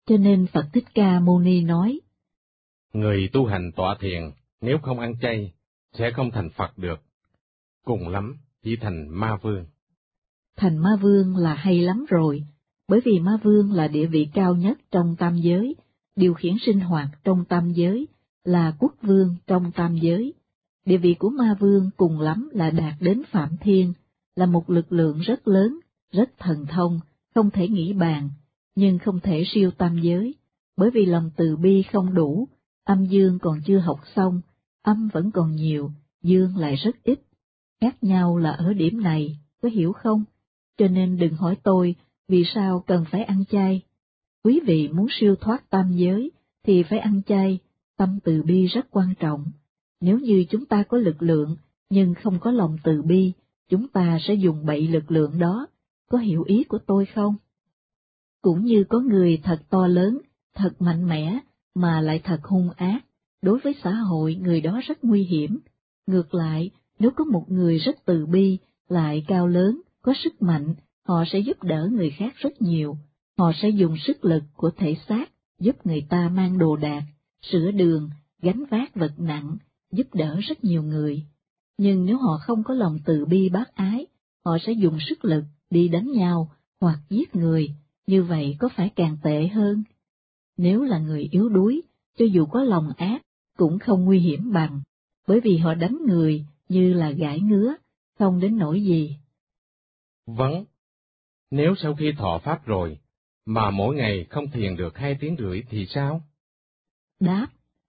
Cho nên Phật Thích Ca Mâu Ni nói,
người tu hành tọa thiền nếu không ăn chay, sẽ không thành Phật được. Cùng lắm, chỉ thành ma vương.
Thành ma vương là hay lắm rồi, bởi vì ma vương là địa vị cao nhất trong tam giới, điều khiển sinh hoạt trong tam giới, là quốc vương trong tam giới. Địa vị của ma vương cùng lắm là đạt đến Phạm Thiên, là một lực lượng rất lớn, rất thần thông, không thể nghĩ bàn, nhưng không thể siêu tam giới, bởi vì lòng từ bi không đủ, âm dương còn chưa học xong, âm vẫn còn nhiều, dương lại rất ít. Khác nhau là ở điểm này, có hiểu không? Cho nên đừng hỏi tôi vì sao cần phải ăn chay. Quý vị muốn siêu thoát tam giới thì phải ăn chay, tâm từ bi rất quan trọng. Nếu như chúng ta có lực lượng nhưng không có lòng từ bi, chúng ta sẽ dùng bậy lực lượng đó, có hiểu ý của tôi không? Cũng như có người thật to lớn, thật mạnh mẽ, mà lại thật hung ác, đối với xã hội người đó rất nguy hiểm. Ngược lại, nếu có một người rất từ bi, lại cao lớn, có sức mạnh, họ sẽ giúp đỡ người khác rất nhiều, họ sẽ dùng sức lực của thể xác, giúp người ta mang đồ đạc, sửa đường, gánh vác vật nặng, giúp đỡ rất nhiều người. Nhưng nếu họ không có lòng từ bi bác ái, họ sẽ dùng sức lực đi đánh nhau hoặc giết người, như vậy có phải càng tệ hơn? Nếu là người yếu đuối, cho dù có lòng ác, cũng không nguy hiểm bằng, bởi vì họ đánh người như là gãi ngứa, không đến nỗi gì.
Vâng, nếu sau khi thọ pháp rồi, mà mỗi ngày không thiền được 2 tiếng rưỡi thì sao?
Đáp,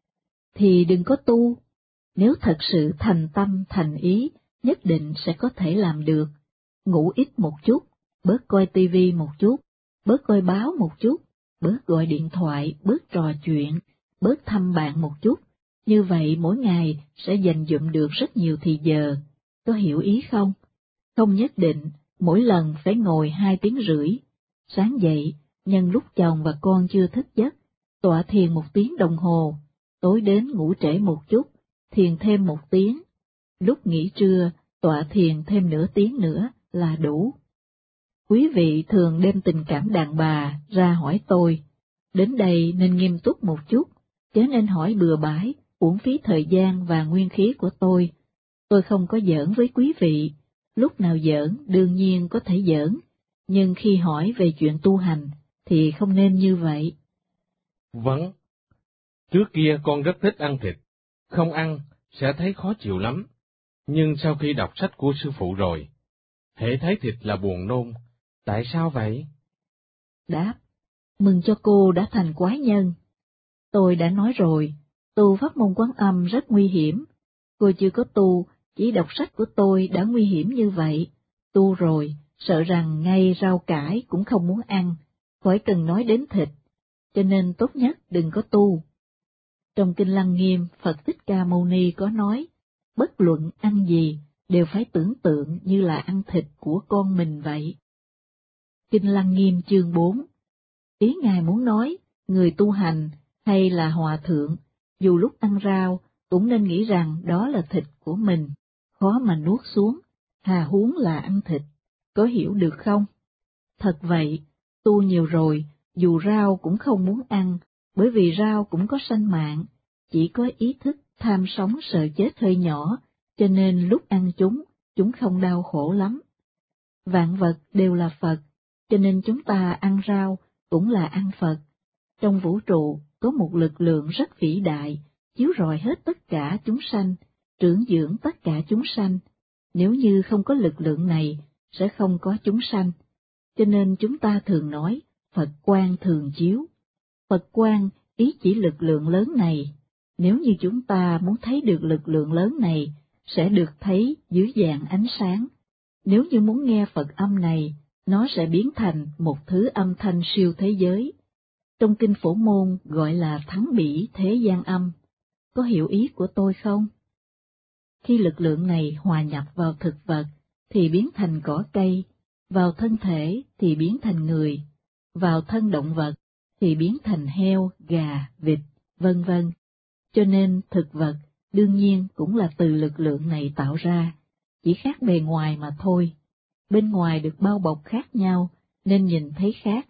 thì đừng có tu. Nếu thật sự thành tâm thành ý, nhất định sẽ có thể làm được. Ngủ ít một chút, bớt coi tivi một chút, bớt coi báo một chút, bớt gọi điện thoại, bớt trò chuyện, bớt thăm bạn một chút. Như vậy mỗi ngày sẽ dành dụm được rất nhiều thì giờ. Có hiểu ý không? Không nhất định, mỗi lần phải ngồi 2 tiếng rưỡi. Sáng dậy, nhân lúc chồng và con chưa thức giấc, tọa thiền 1 tiếng đồng hồ, tối đến ngủ trễ một chút, thiền thêm 1 tiếng. Lúc nghỉ trưa, tọa thiền thêm nửa tiếng nữa là đủ. Quý vị thường đem tình cảm đàn bà ra hỏi tôi, đến đây nên nghiêm túc một chút, chớ nên hỏi bừa bãi, uổng phí thời gian và nguyên khí của tôi. Tôi không có giỡn với quý vị, lúc nào giỡn đương nhiên có thể giỡn, nhưng khi hỏi về chuyện tu hành thì không nên như vậy.
Vâng, trước kia con rất thích ăn thịt, không ăn sẽ thấy khó chịu lắm, nhưng sau khi đọc sách của sư phụ rồi, hễ thấy thịt là buồn nôn, tại sao vậy?
Đáp, mừng cho cô đã thành quái nhân. Tôi đã nói rồi, tu pháp môn Quán Âm rất nguy hiểm. Cô chưa có tu, chỉ đọc sách của tôi đã nguy hiểm như vậy. Tu rồi, sợ rằng ngay rau cải cũng không muốn ăn, khỏi cần nói đến thịt, cho nên tốt nhất đừng có tu. Trong Kinh Lăng Nghiêm, Phật Thích Ca Mâu Ni có nói, bất luận ăn gì, đều phải tưởng tượng như là ăn thịt của con mình vậy. Kinh Lăng Nghiêm chương 4. Ý Ngài muốn nói, người tu hành hay là hòa thượng, dù lúc ăn rau cũng nên nghĩ rằng đó là thịt của mình, khó mà nuốt xuống, hà huống là ăn thịt, có hiểu được không? Thật vậy, tu nhiều rồi, dù rau cũng không muốn ăn, bởi vì rau cũng có sanh mạng, chỉ có ý thức tham sống sợ chết hơi nhỏ, cho nên lúc ăn chúng không đau khổ lắm. Vạn vật đều là Phật, cho nên chúng ta ăn rau cũng là ăn Phật. Trong vũ trụ có một lực lượng rất vĩ đại, chiếu rọi hết tất cả chúng sanh, trưởng dưỡng tất cả chúng sanh. Nếu như không có lực lượng này, sẽ không có chúng sanh. Cho nên chúng ta thường nói, Phật quang thường chiếu. Phật quang ý chỉ lực lượng lớn này. Nếu như chúng ta muốn thấy được lực lượng lớn này, sẽ được thấy dưới dạng ánh sáng. Nếu như muốn nghe Phật âm này, nó sẽ biến thành một thứ âm thanh siêu thế giới. Trong Kinh Phổ Môn gọi là thắng bỉ thế gian âm. Có hiểu ý của tôi không? Khi lực lượng này hòa nhập vào thực vật, thì biến thành cỏ cây, vào thân thể thì biến thành người, vào thân động vật thì biến thành heo, gà, vịt, vân vân. Cho nên thực vật đương nhiên cũng là từ lực lượng này tạo ra, chỉ khác bề ngoài mà thôi. Bên ngoài được bao bọc khác nhau nên nhìn thấy khác,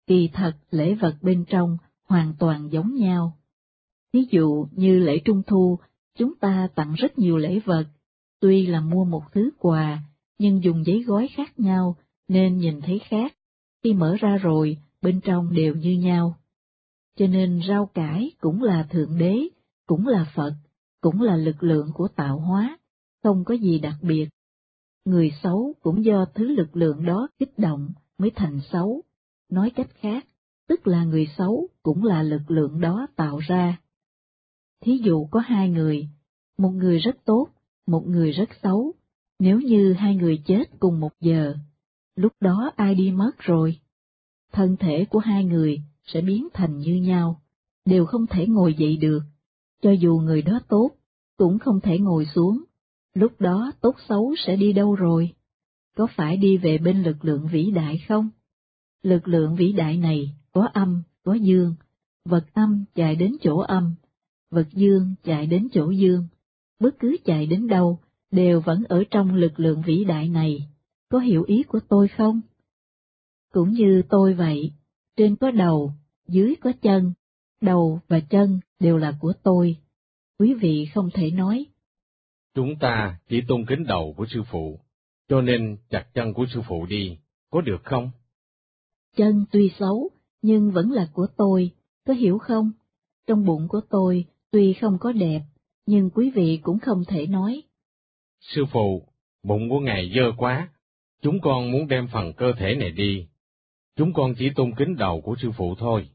kỳ thật lễ vật bên trong hoàn toàn giống nhau. Ví dụ như lễ Trung Thu, chúng ta tặng rất nhiều lễ vật, tuy là mua một thứ quà, nhưng dùng giấy gói khác nhau nên nhìn thấy khác, khi mở ra rồi bên trong đều như nhau. Cho nên rau cải cũng là Thượng Đế, cũng là Phật, cũng là lực lượng của tạo hóa, không có gì đặc biệt. Người xấu cũng do thứ lực lượng đó kích động mới thành xấu. Nói cách khác, tức là người xấu cũng là lực lượng đó tạo ra. Thí dụ có hai người, một người rất tốt, một người rất xấu. Nếu như hai người chết cùng một giờ, lúc đó ai đi mất rồi? Thân thể của hai người sẽ biến thành như nhau, đều không thể ngồi dậy được. Cho dù người đó tốt, cũng không thể ngồi xuống. Lúc đó tốt xấu sẽ đi đâu rồi? Có phải đi về bên lực lượng vĩ đại không? Lực lượng vĩ đại này có âm, có dương, vật âm chạy đến chỗ âm, vật dương chạy đến chỗ dương, bất cứ chạy đến đâu đều vẫn ở trong lực lượng vĩ đại này. Có hiểu ý của tôi không? Cũng như tôi vậy, trên có đầu, dưới có chân, đầu và chân đều là của tôi. Quý vị không thể nói:
Chúng ta chỉ tôn kính đầu của sư phụ, cho nên chặt chân của sư phụ đi, có được không?
Chân tuy xấu, nhưng vẫn là của tôi, có hiểu không? Trong bụng của tôi tuy không có đẹp, nhưng quý vị cũng không thể nói:
Sư phụ, bụng của ngài dơ quá, chúng con muốn đem phần cơ thể này đi. Chúng con chỉ tôn kính đầu của sư phụ thôi.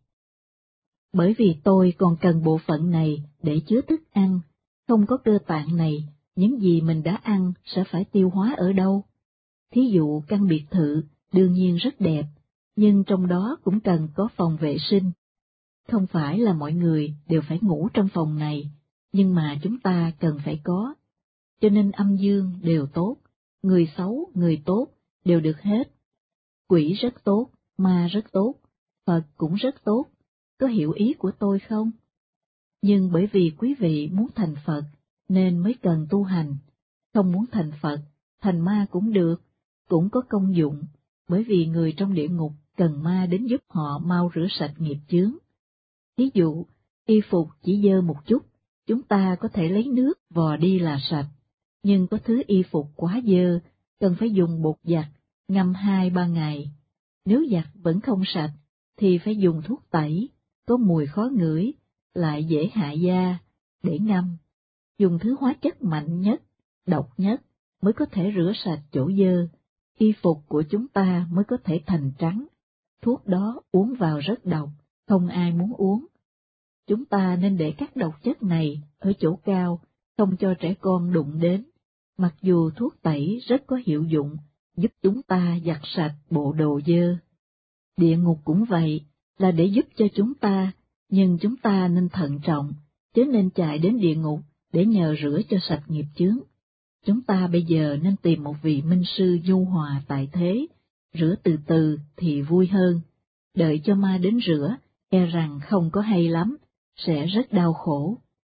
Bởi vì tôi còn cần bộ phận này để chứa thức ăn, không có cơ tạng này, những gì mình đã ăn sẽ phải tiêu hóa ở đâu? Thí dụ căn biệt thự đương nhiên rất đẹp, nhưng trong đó cũng cần có phòng vệ sinh. Không phải là mọi người đều phải ngủ trong phòng này, nhưng mà chúng ta cần phải có. Cho nên âm dương đều tốt, người xấu, người tốt đều được hết. Quỷ rất tốt, ma rất tốt, Phật cũng rất tốt, có hiểu ý của tôi không? Nhưng bởi vì quý vị muốn thành Phật, nên mới cần tu hành. Không muốn thành Phật, thành ma cũng được, cũng có công dụng, bởi vì người trong địa ngục cần ma đến giúp họ mau rửa sạch nghiệp chướng. Ví dụ, y phục chỉ dơ một chút, chúng ta có thể lấy nước vò đi là sạch, nhưng có thứ y phục quá dơ, cần phải dùng bột giặt, ngâm 2-3 ngày. Nếu giặt vẫn không sạch, thì phải dùng thuốc tẩy, có mùi khó ngửi, lại dễ hại da, để ngâm. Dùng thứ hóa chất mạnh nhất, độc nhất, mới có thể rửa sạch chỗ dơ, y phục của chúng ta mới có thể thành trắng. Thuốc đó uống vào rất độc, không ai muốn uống. Chúng ta nên để các độc chất này ở chỗ cao, không cho trẻ con đụng đến. Mặc dù thuốc tẩy rất có hiệu dụng, giúp chúng ta giặt sạch bộ đồ dơ. Địa ngục cũng vậy, là để giúp cho chúng ta, nhưng chúng ta nên thận trọng, chứ nên chạy đến địa ngục để nhờ rửa cho sạch nghiệp chướng. Chúng ta bây giờ nên tìm một vị minh sư nhu hòa tại thế, rửa từ từ thì vui hơn. Đợi cho ma đến rửa, e rằng không có hay lắm, sẽ rất đau khổ.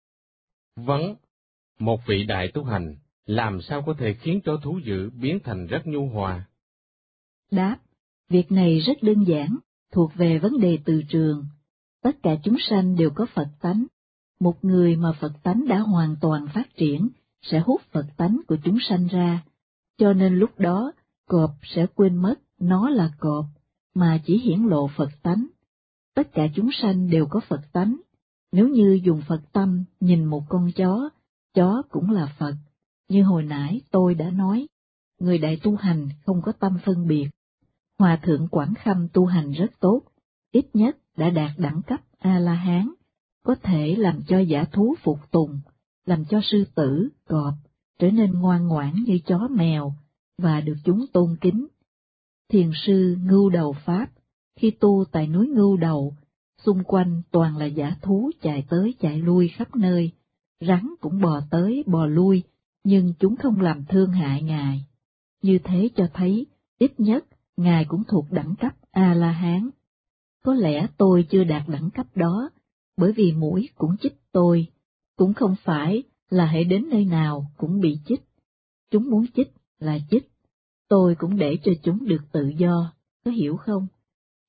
Vấn, một vị đại tu hành, làm sao có thể khiến cho thú dữ biến thành rất nhu hòa?
Đáp, việc này rất đơn giản, thuộc về vấn đề từ trường. Tất cả chúng sanh đều có Phật tánh. Một người mà Phật tánh đã hoàn toàn phát triển, sẽ hút Phật tánh của chúng sanh ra. Cho nên lúc đó, cọp sẽ quên mất nó là cọp, mà chỉ hiển lộ Phật tánh. Tất cả chúng sanh đều có Phật tánh. Nếu như dùng Phật tâm nhìn một con chó cũng là Phật. Như hồi nãy tôi đã nói, người đại tu hành không có tâm phân biệt. Hòa thượng Quảng Khâm tu hành rất tốt, ít nhất đã đạt đẳng cấp A-la-hán, có thể làm cho dã thú phục tùng, làm cho sư tử, cọp trở nên ngoan ngoãn như chó mèo, và được chúng tôn kính. Thiền sư Ngưu Đầu Pháp, khi tu tại núi Ngưu Đầu, xung quanh toàn là dã thú chạy tới chạy lui khắp nơi, rắn cũng bò tới bò lui, nhưng chúng không làm thương hại Ngài. Như thế cho thấy, ít nhất, Ngài cũng thuộc đẳng cấp A-la-hán. Có lẽ tôi chưa đạt đẳng cấp đó, bởi vì muỗi cũng chích tôi, cũng không phải là hễ đến nơi nào cũng bị chích. Chúng muốn chích là chích, tôi cũng để cho chúng được tự do, có hiểu không?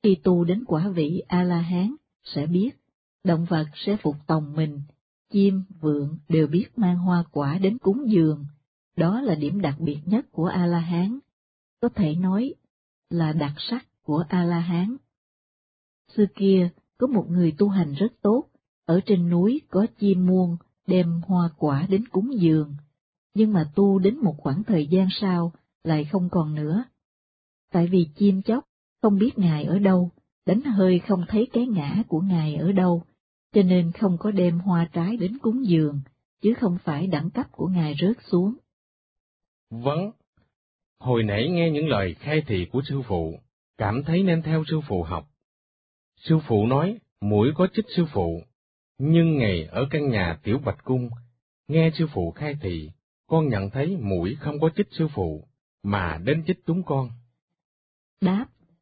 Khi tu đến quả vị A-la-hán, sẽ biết, động vật sẽ phục tòng mình, chim, vượn đều biết mang hoa quả đến cúng dường. Đó là điểm đặc biệt nhất của A-la-hán, có thể nói là đặc sắc của A-la-hán. Xưa kia, có một người tu hành rất tốt, ở trên núi có chim muông đem hoa quả đến cúng dường, nhưng mà tu đến một khoảng thời gian sau lại không còn nữa. Tại vì chim chóc không biết Ngài ở đâu, đánh hơi không thấy cái ngã của Ngài ở đâu, cho nên không có đem hoa trái đến cúng dường, chứ không phải đẳng cấp của Ngài rớt xuống.
Vâng, hồi nãy nghe những lời khai thị của sư phụ, cảm thấy nên theo sư phụ học. Sư phụ nói muỗi có chích sư phụ, nhưng ngày ở căn nhà Tiểu Bạch Cung, nghe sư phụ khai thị, con nhận thấy muỗi không có chích sư phụ, mà đến chích chúng con.
Đáp: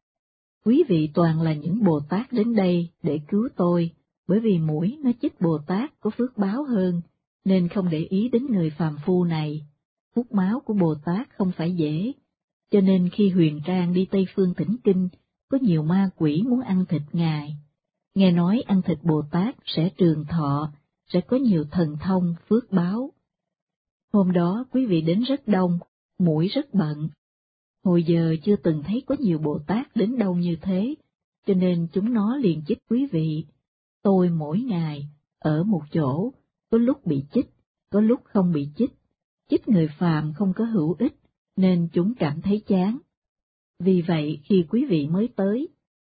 quý vị toàn là những Bồ Tát đến đây để cứu tôi, bởi vì muỗi nó chích Bồ Tát có phước báo hơn, nên không để ý đến người phàm phu này. Hút máu của Bồ Tát không phải dễ, cho nên khi Huyền Trang đi Tây Phương thỉnh kinh, có nhiều ma quỷ muốn ăn thịt Ngài. Nghe nói ăn thịt Bồ Tát sẽ trường thọ, sẽ có nhiều thần thông, phước báo. Hôm đó quý vị đến rất đông, muỗi rất bận. Hồi giờ chưa từng thấy có nhiều Bồ Tát đến đâu như thế, cho nên chúng nó liền chích quý vị. Tôi mỗi ngày, ở một chỗ, có lúc bị chích, có lúc không bị chích. Chích người phàm không có hữu ích, nên chúng cảm thấy chán. Vì vậy khi quý vị mới tới,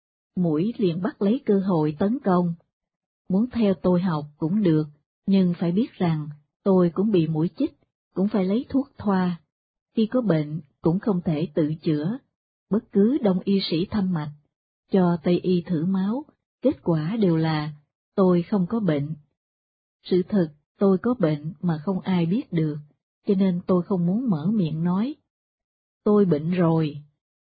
muỗi liền bắt lấy cơ hội tấn công. Muốn theo tôi học cũng được, nhưng phải biết rằng tôi cũng bị muỗi chích, cũng phải lấy thuốc thoa. Khi có bệnh cũng không thể tự chữa. Bất cứ đông y sĩ thăm mạch, cho Tây y thử máu, kết quả đều là tôi không có bệnh. Sự thật tôi có bệnh mà không ai biết được, cho nên tôi không muốn mở miệng nói tôi bệnh rồi,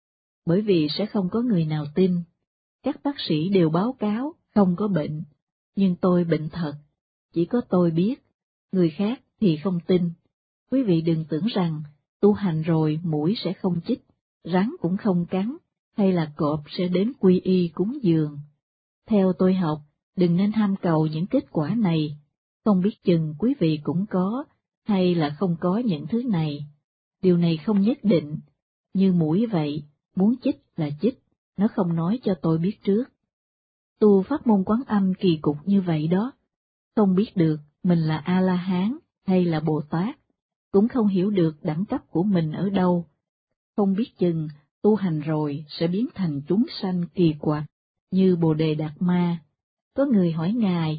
bởi vì sẽ không có người nào tin. Các bác sĩ đều báo cáo không có bệnh, nhưng tôi bệnh thật, chỉ có tôi biết, người khác thì không tin. Quý vị đừng tưởng rằng tu hành rồi muỗi sẽ không chích, rắn cũng không cắn, hay là cọp sẽ đến quy y cúng dường. Theo tôi học, đừng nên ham cầu những kết quả này, không biết chừng quý vị cũng có, hay là không có những thứ này. Điều này không nhất định, như muỗi vậy, muốn chích là chích, nó không nói cho tôi biết trước. Tu pháp môn Quán Âm kỳ cục như vậy đó, không biết được mình là A-la-hán hay là Bồ Tát, cũng không hiểu được đẳng cấp của mình ở đâu, không biết chừng tu hành rồi sẽ biến thành chúng sanh kỳ quặc như Bồ Đề Đạt Ma. Có người hỏi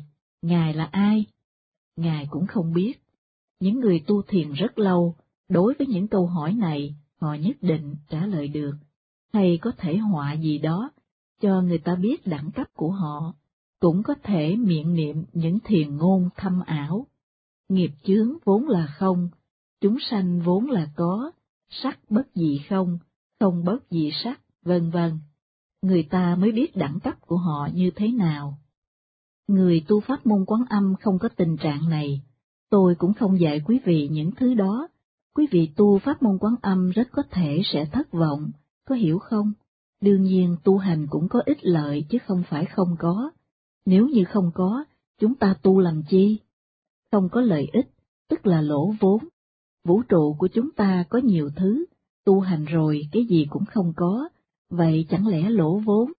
Ngài là ai? Ngài cũng không biết. Những người tu thiền rất lâu, đối với những câu hỏi này, họ nhất định trả lời được, hay có thể họa gì đó, cho người ta biết đẳng cấp của họ, cũng có thể miệng niệm những thiền ngôn thâm ảo. Nghiệp chướng vốn là không, chúng sanh vốn là có, sắc bất dị không, không bất dị sắc, vân vân. Người ta mới biết đẳng cấp của họ như thế nào. Người tu pháp môn Quán Âm không có tình trạng này, tôi cũng không dạy quý vị những thứ đó. Quý vị tu pháp môn Quán Âm rất có thể sẽ thất vọng, có hiểu không? Đương nhiên tu hành cũng có ích lợi chứ không phải không có. Nếu như không có, chúng ta tu làm chi? Không có lợi ích, tức là lỗ vốn. Vũ trụ của chúng ta có nhiều thứ, tu hành rồi cái gì cũng không có, vậy chẳng lẽ lỗ vốn?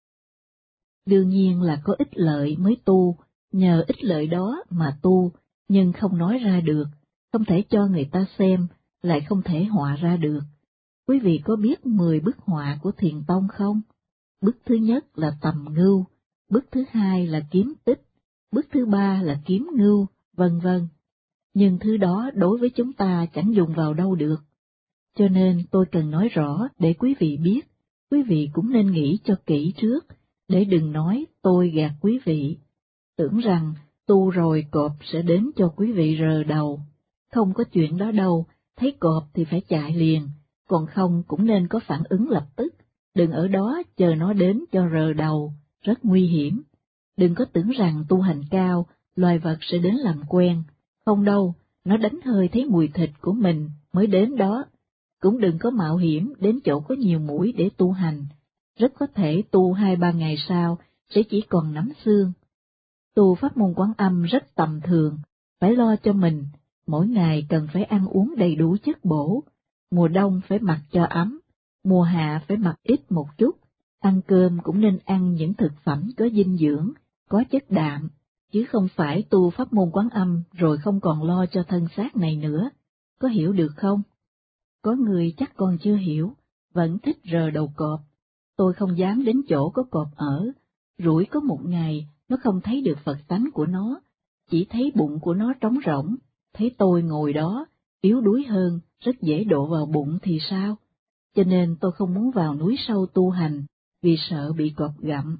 Đương nhiên là có ích lợi mới tu, nhờ ích lợi đó mà tu, nhưng không nói ra được, không thể cho người ta xem, lại không thể họa ra được. Quý vị có biết 10 bức họa của Thiền Tông không? Bức thứ nhất là tầm ngưu, bức thứ hai là kiếm tích, bức thứ ba là kiếm ngưu, vân vân. Nhưng thứ đó đối với chúng ta chẳng dùng vào đâu được. Cho nên tôi cần nói rõ để quý vị biết, quý vị cũng nên nghĩ cho kỹ trước, để đừng nói tôi gạt quý vị. Tưởng rằng tu rồi cọp sẽ đến cho quý vị rờ đầu. Không có chuyện đó đâu, thấy cọp thì phải chạy liền, còn không cũng nên có phản ứng lập tức, đừng ở đó chờ nó đến cho rờ đầu, rất nguy hiểm. Đừng có tưởng rằng tu hành cao, loài vật sẽ đến làm quen, không đâu, nó đánh hơi thấy mùi thịt của mình mới đến đó. Cũng đừng có mạo hiểm đến chỗ có nhiều muỗi để tu hành, rất có thể tu 2-3 ngày sau sẽ chỉ còn nắm xương. Tu pháp môn Quán Âm rất tầm thường, phải lo cho mình, mỗi ngày cần phải ăn uống đầy đủ chất bổ, mùa đông phải mặc cho ấm, mùa hạ phải mặc ít một chút, ăn cơm cũng nên ăn những thực phẩm có dinh dưỡng, có chất đạm, chứ không phải tu pháp môn Quán Âm rồi không còn lo cho thân xác này nữa, có hiểu được không? Có người chắc còn chưa hiểu, vẫn thích rờ đầu cọp. Tôi không dám đến chỗ có cọp ở, rủi có một ngày nó không thấy được Phật tánh của nó, chỉ thấy bụng của nó trống rỗng, thấy tôi ngồi đó, yếu đuối hơn, rất dễ độ vào bụng thì sao? Cho nên tôi không muốn vào núi sâu tu hành, vì sợ bị cọp gặm.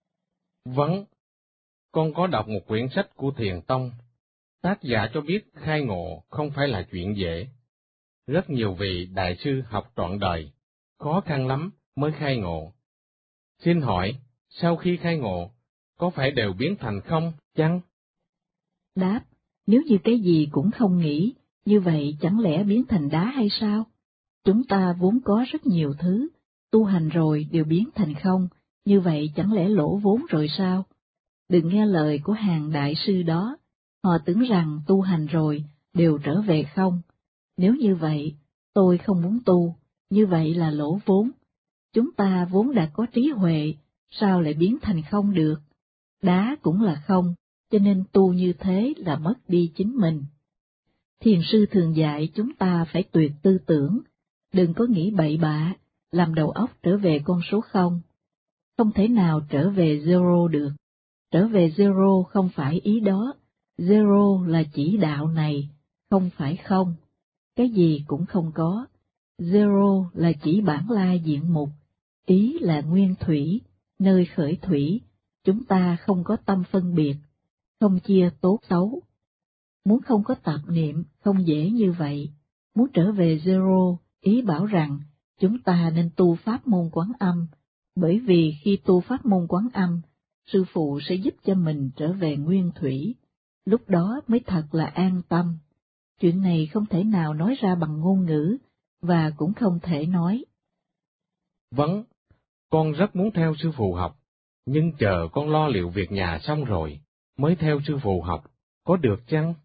Vâng, con có đọc một quyển sách của Thiền Tông. Tác giả cho biết khai ngộ không phải là chuyện dễ. Rất nhiều vị đại sư học trọn đời, khó khăn lắm mới khai ngộ. Xin hỏi, sau khi khai ngộ, có phải đều biến thành không chăng?
Đáp, nếu như cái gì cũng không nghĩ, như vậy chẳng lẽ biến thành đá hay sao? Chúng ta vốn có rất nhiều thứ, tu hành rồi đều biến thành không, như vậy chẳng lẽ lỗ vốn rồi sao? Đừng nghe lời của hàng đại sư đó, họ tưởng rằng tu hành rồi đều trở về không. Nếu như vậy, tôi không muốn tu, như vậy là lỗ vốn. Chúng ta vốn đã có trí huệ, sao lại biến thành không được? Đá cũng là không, cho nên tu như thế là mất đi chính mình. Thiền sư thường dạy chúng ta phải tuyệt tư tưởng, đừng có nghĩ bậy bạ, làm đầu óc trở về con số không. Không thể nào trở về zero được. Trở về zero không phải ý đó, zero là chỉ đạo này, không phải không. Cái gì cũng không có. Zero là chỉ bản la diện mục, ý là nguyên thủy, nơi khởi thủy, chúng ta không có tâm phân biệt, không chia tốt xấu. Muốn không có tạp niệm không dễ như vậy, muốn trở về zero, ý bảo rằng chúng ta nên tu pháp môn Quán Âm, bởi vì khi tu pháp môn Quán Âm, sư phụ sẽ giúp cho mình trở về nguyên thủy, lúc đó mới thật là an tâm. Chuyện này không thể nào nói ra bằng ngôn ngữ, và cũng không thể nói.
Vâng, con rất muốn theo sư phụ học, nhưng chờ con lo liệu việc nhà xong rồi, mới theo sư phụ học, có được chăng?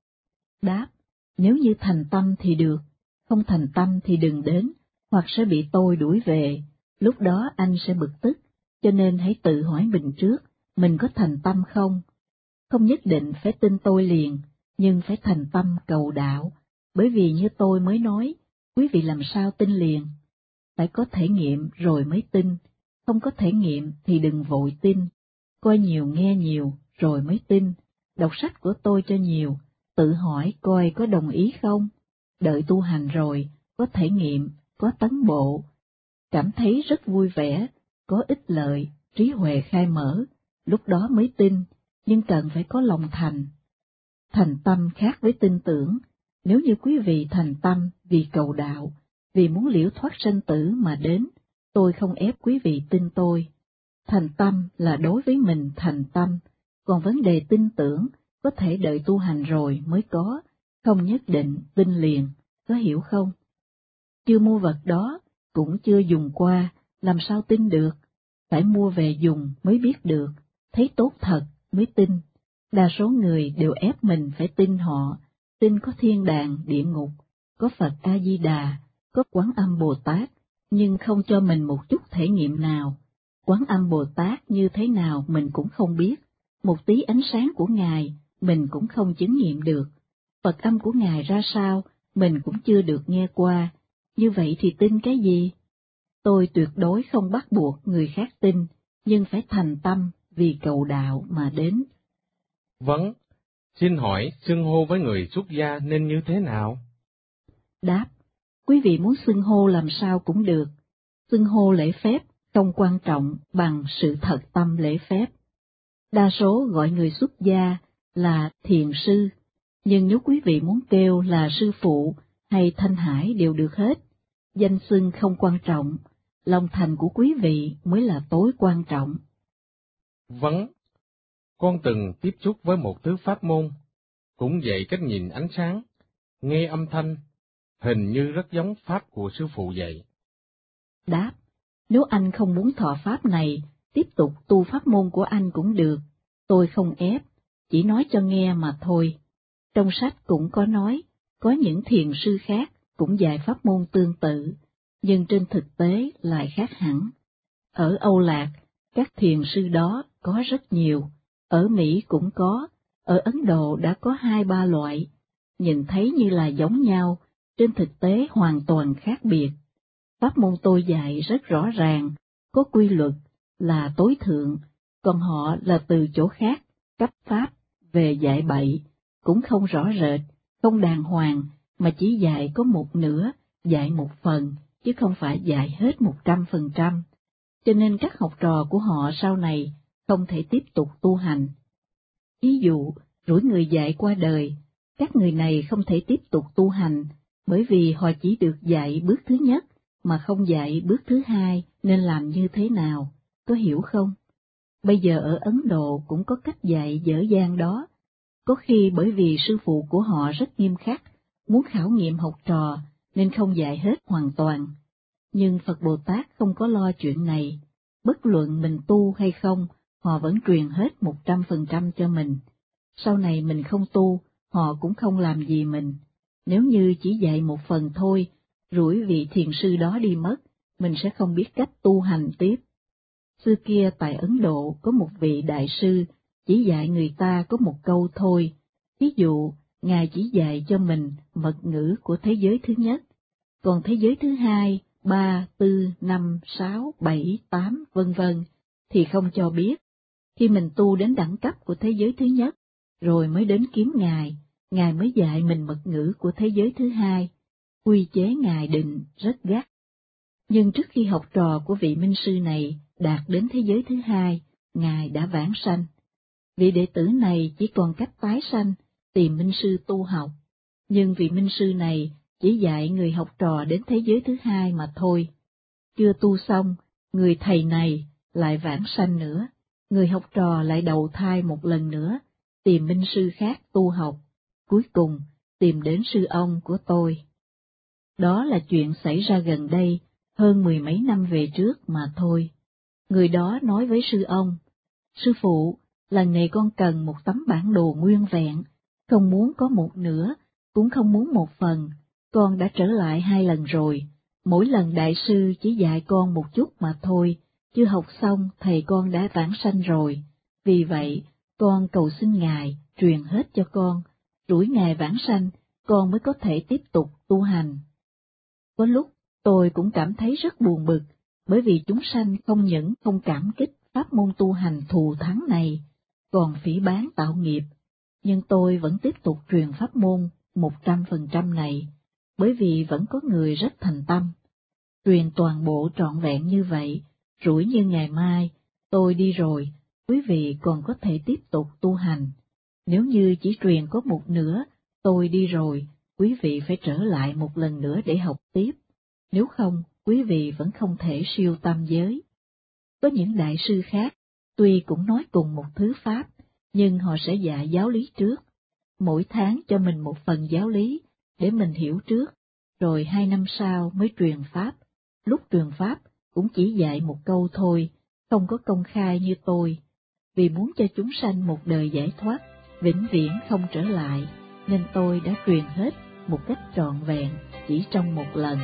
Đáp, nếu như thành tâm thì được, không thành tâm thì đừng đến, hoặc sẽ bị tôi đuổi về, lúc đó anh sẽ bực tức, cho nên hãy tự hỏi mình trước, mình có thành tâm không? Không nhất định phải tin tôi liền, nhưng phải thành tâm cầu đạo, bởi vì như tôi mới nói, quý vị làm sao tin liền? Phải có thể nghiệm rồi mới tin, không có thể nghiệm thì đừng vội tin, coi nhiều nghe nhiều rồi mới tin, đọc sách của tôi cho nhiều, tự hỏi coi có đồng ý không, đợi tu hành rồi, có thể nghiệm, có tấn bộ, cảm thấy rất vui vẻ, có ích lợi, trí huệ khai mở, lúc đó mới tin, nhưng cần phải có lòng thành. Thành tâm khác với tin tưởng, nếu như quý vị thành tâm vì cầu đạo, vì muốn liễu thoát sanh tử mà đến, tôi không ép quý vị tin tôi. Thành tâm là đối với mình thành tâm, còn vấn đề tin tưởng có thể đợi tu hành rồi mới có, không nhất định tin liền, có hiểu không? Chưa mua vật đó, cũng chưa dùng qua, làm sao tin được? Phải mua về dùng mới biết được, thấy tốt thật mới tin. Đa số người đều ép mình phải tin họ, tin có thiên đàng, địa ngục, có Phật A-di-đà, có Quán Âm Bồ Tát, nhưng không cho mình một chút thể nghiệm nào. Quán Âm Bồ Tát như thế nào mình cũng không biết, một tí ánh sáng của Ngài mình cũng không chứng nghiệm được. Phật âm của Ngài ra sao mình cũng chưa được nghe qua, như vậy thì tin cái gì? Tôi tuyệt đối không bắt buộc người khác tin, nhưng phải thành tâm vì cầu đạo mà đến.
Vâng, xin hỏi xưng hô với người xuất gia nên như thế nào?
Đáp, quý vị muốn xưng hô làm sao cũng được. Xưng hô lễ phép không quan trọng bằng sự thật tâm lễ phép. Đa số gọi người xuất gia là thiền sư, nhưng nếu quý vị muốn kêu là sư phụ hay Thanh Hải đều được hết. Danh xưng không quan trọng, lòng thành của quý vị mới là tối quan trọng.
Vâng, con từng tiếp xúc với một thứ pháp môn, cũng dạy cách nhìn ánh sáng, nghe âm thanh, hình như rất giống pháp của sư phụ dạy.
Đáp, Nếu anh không muốn thọ pháp này, tiếp tục tu pháp môn của anh cũng được, tôi không ép, chỉ nói cho nghe mà thôi. Trong sách cũng có nói, có những thiền sư khác cũng dạy pháp môn tương tự, nhưng trên thực tế lại khác hẳn. Ở Âu Lạc, các thiền sư đó có rất nhiều, ở Mỹ cũng có, ở Ấn Độ đã có 2-3 loại, nhìn thấy như là giống nhau, trên thực tế hoàn toàn khác biệt. Pháp môn tôi dạy rất rõ ràng, có quy luật, là tối thượng, còn họ là từ chỗ khác, cấp pháp, về dạy bậy, cũng không rõ rệt, không đàng hoàng, mà chỉ dạy có một nửa, dạy một phần, chứ không phải dạy hết 100%. Cho nên các học trò của họ sau này không thể tiếp tục tu hành. Ví dụ, rủi người dạy qua đời, các người này không thể tiếp tục tu hành, bởi vì họ chỉ được dạy bước thứ nhất, mà không dạy bước thứ hai nên làm như thế nào, có hiểu không? Bây giờ ở Ấn Độ cũng có cách dạy dở dang đó, có khi bởi vì sư phụ của họ rất nghiêm khắc, muốn khảo nghiệm học trò nên không dạy hết hoàn toàn. Nhưng Phật Bồ Tát không có lo chuyện này, bất luận mình tu hay không, họ vẫn truyền hết 100% cho mình. Sau này mình không tu, họ cũng không làm gì mình. Nếu như chỉ dạy một phần thôi, rủi vị thiền sư đó đi mất, mình sẽ không biết cách tu hành tiếp. Xưa kia tại Ấn Độ có một vị đại sư, chỉ dạy người ta có một câu thôi. Ví dụ, Ngài chỉ dạy cho mình mật ngữ của thế giới thứ nhất, còn thế giới thứ hai, 3, 4, 5, 6, 7, 8, vân vân, thì không cho biết. Khi mình tu đến đẳng cấp của thế giới thứ nhất, rồi mới đến kiếm Ngài, Ngài mới dạy mình mật ngữ của thế giới thứ hai. Quy chế Ngài định rất gắt. Nhưng trước khi học trò của vị minh sư này đạt đến thế giới thứ hai, Ngài đã vãng sanh. Vị đệ tử này chỉ còn cách tái sanh, tìm minh sư tu học. Nhưng vị minh sư này chỉ dạy người học trò đến thế giới thứ hai mà thôi. Chưa tu xong, người thầy này lại vãng sanh nữa, người học trò lại đầu thai một lần nữa, tìm minh sư khác tu học, cuối cùng tìm đến sư ông của tôi. Đó là chuyện xảy ra gần đây, hơn 10 mấy năm về trước mà thôi. Người đó nói với sư ông, sư phụ, lần này con cần một tấm bản đồ nguyên vẹn, không muốn có một nửa, cũng không muốn một phần, con đã trở lại 2 lần rồi, mỗi lần đại sư chỉ dạy con một chút mà thôi, chưa học xong thầy con đã vãng sanh rồi, vì vậy con cầu xin Ngài truyền hết cho con, rủi Ngài vãng sanh, con mới có thể tiếp tục tu hành. Có lúc tôi cũng cảm thấy rất buồn bực, bởi vì chúng sanh không những không cảm kích pháp môn tu hành thù thắng này, còn phỉ báng tạo nghiệp, nhưng tôi vẫn tiếp tục truyền pháp môn 100% này, bởi vì vẫn có người rất thành tâm. Truyền toàn bộ trọn vẹn như vậy, rủi như ngày mai, tôi đi rồi, quý vị còn có thể tiếp tục tu hành. Nếu như chỉ truyền có một nửa, tôi đi rồi, quý vị phải trở lại một lần nữa để học tiếp. Nếu không, quý vị vẫn không thể siêu tam giới. Có những đại sư khác, tuy cũng nói cùng một thứ pháp, nhưng họ sẽ dạy giáo lý trước. Mỗi tháng cho mình một phần giáo lý, để mình hiểu trước, rồi 2 năm sau mới truyền pháp. Lúc truyền pháp cũng chỉ dạy một câu thôi, không có công khai như tôi. Vì muốn cho chúng sanh một đời giải thoát, vĩnh viễn không trở lại, nên tôi đã truyền hết một cách trọn vẹn, chỉ trong một lần.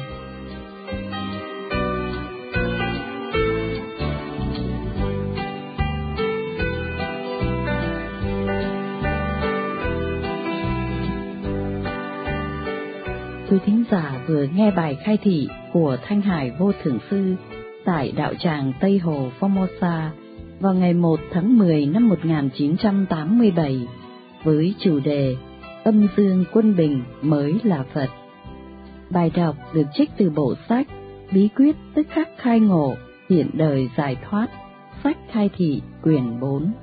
Quý thính giả vừa nghe bài khai thị của Thanh Hải Vô Thượng Sư tại đạo tràng Tây Hồ Formosa vào ngày 1 tháng 10 năm 1987 với chủ đề Âm Dương Quân Bình mới là Phật. Bài đọc được trích từ bộ sách Bí quyết tức khắc khai ngộ, hiện đời giải thoát, sách khai thị quyển 4.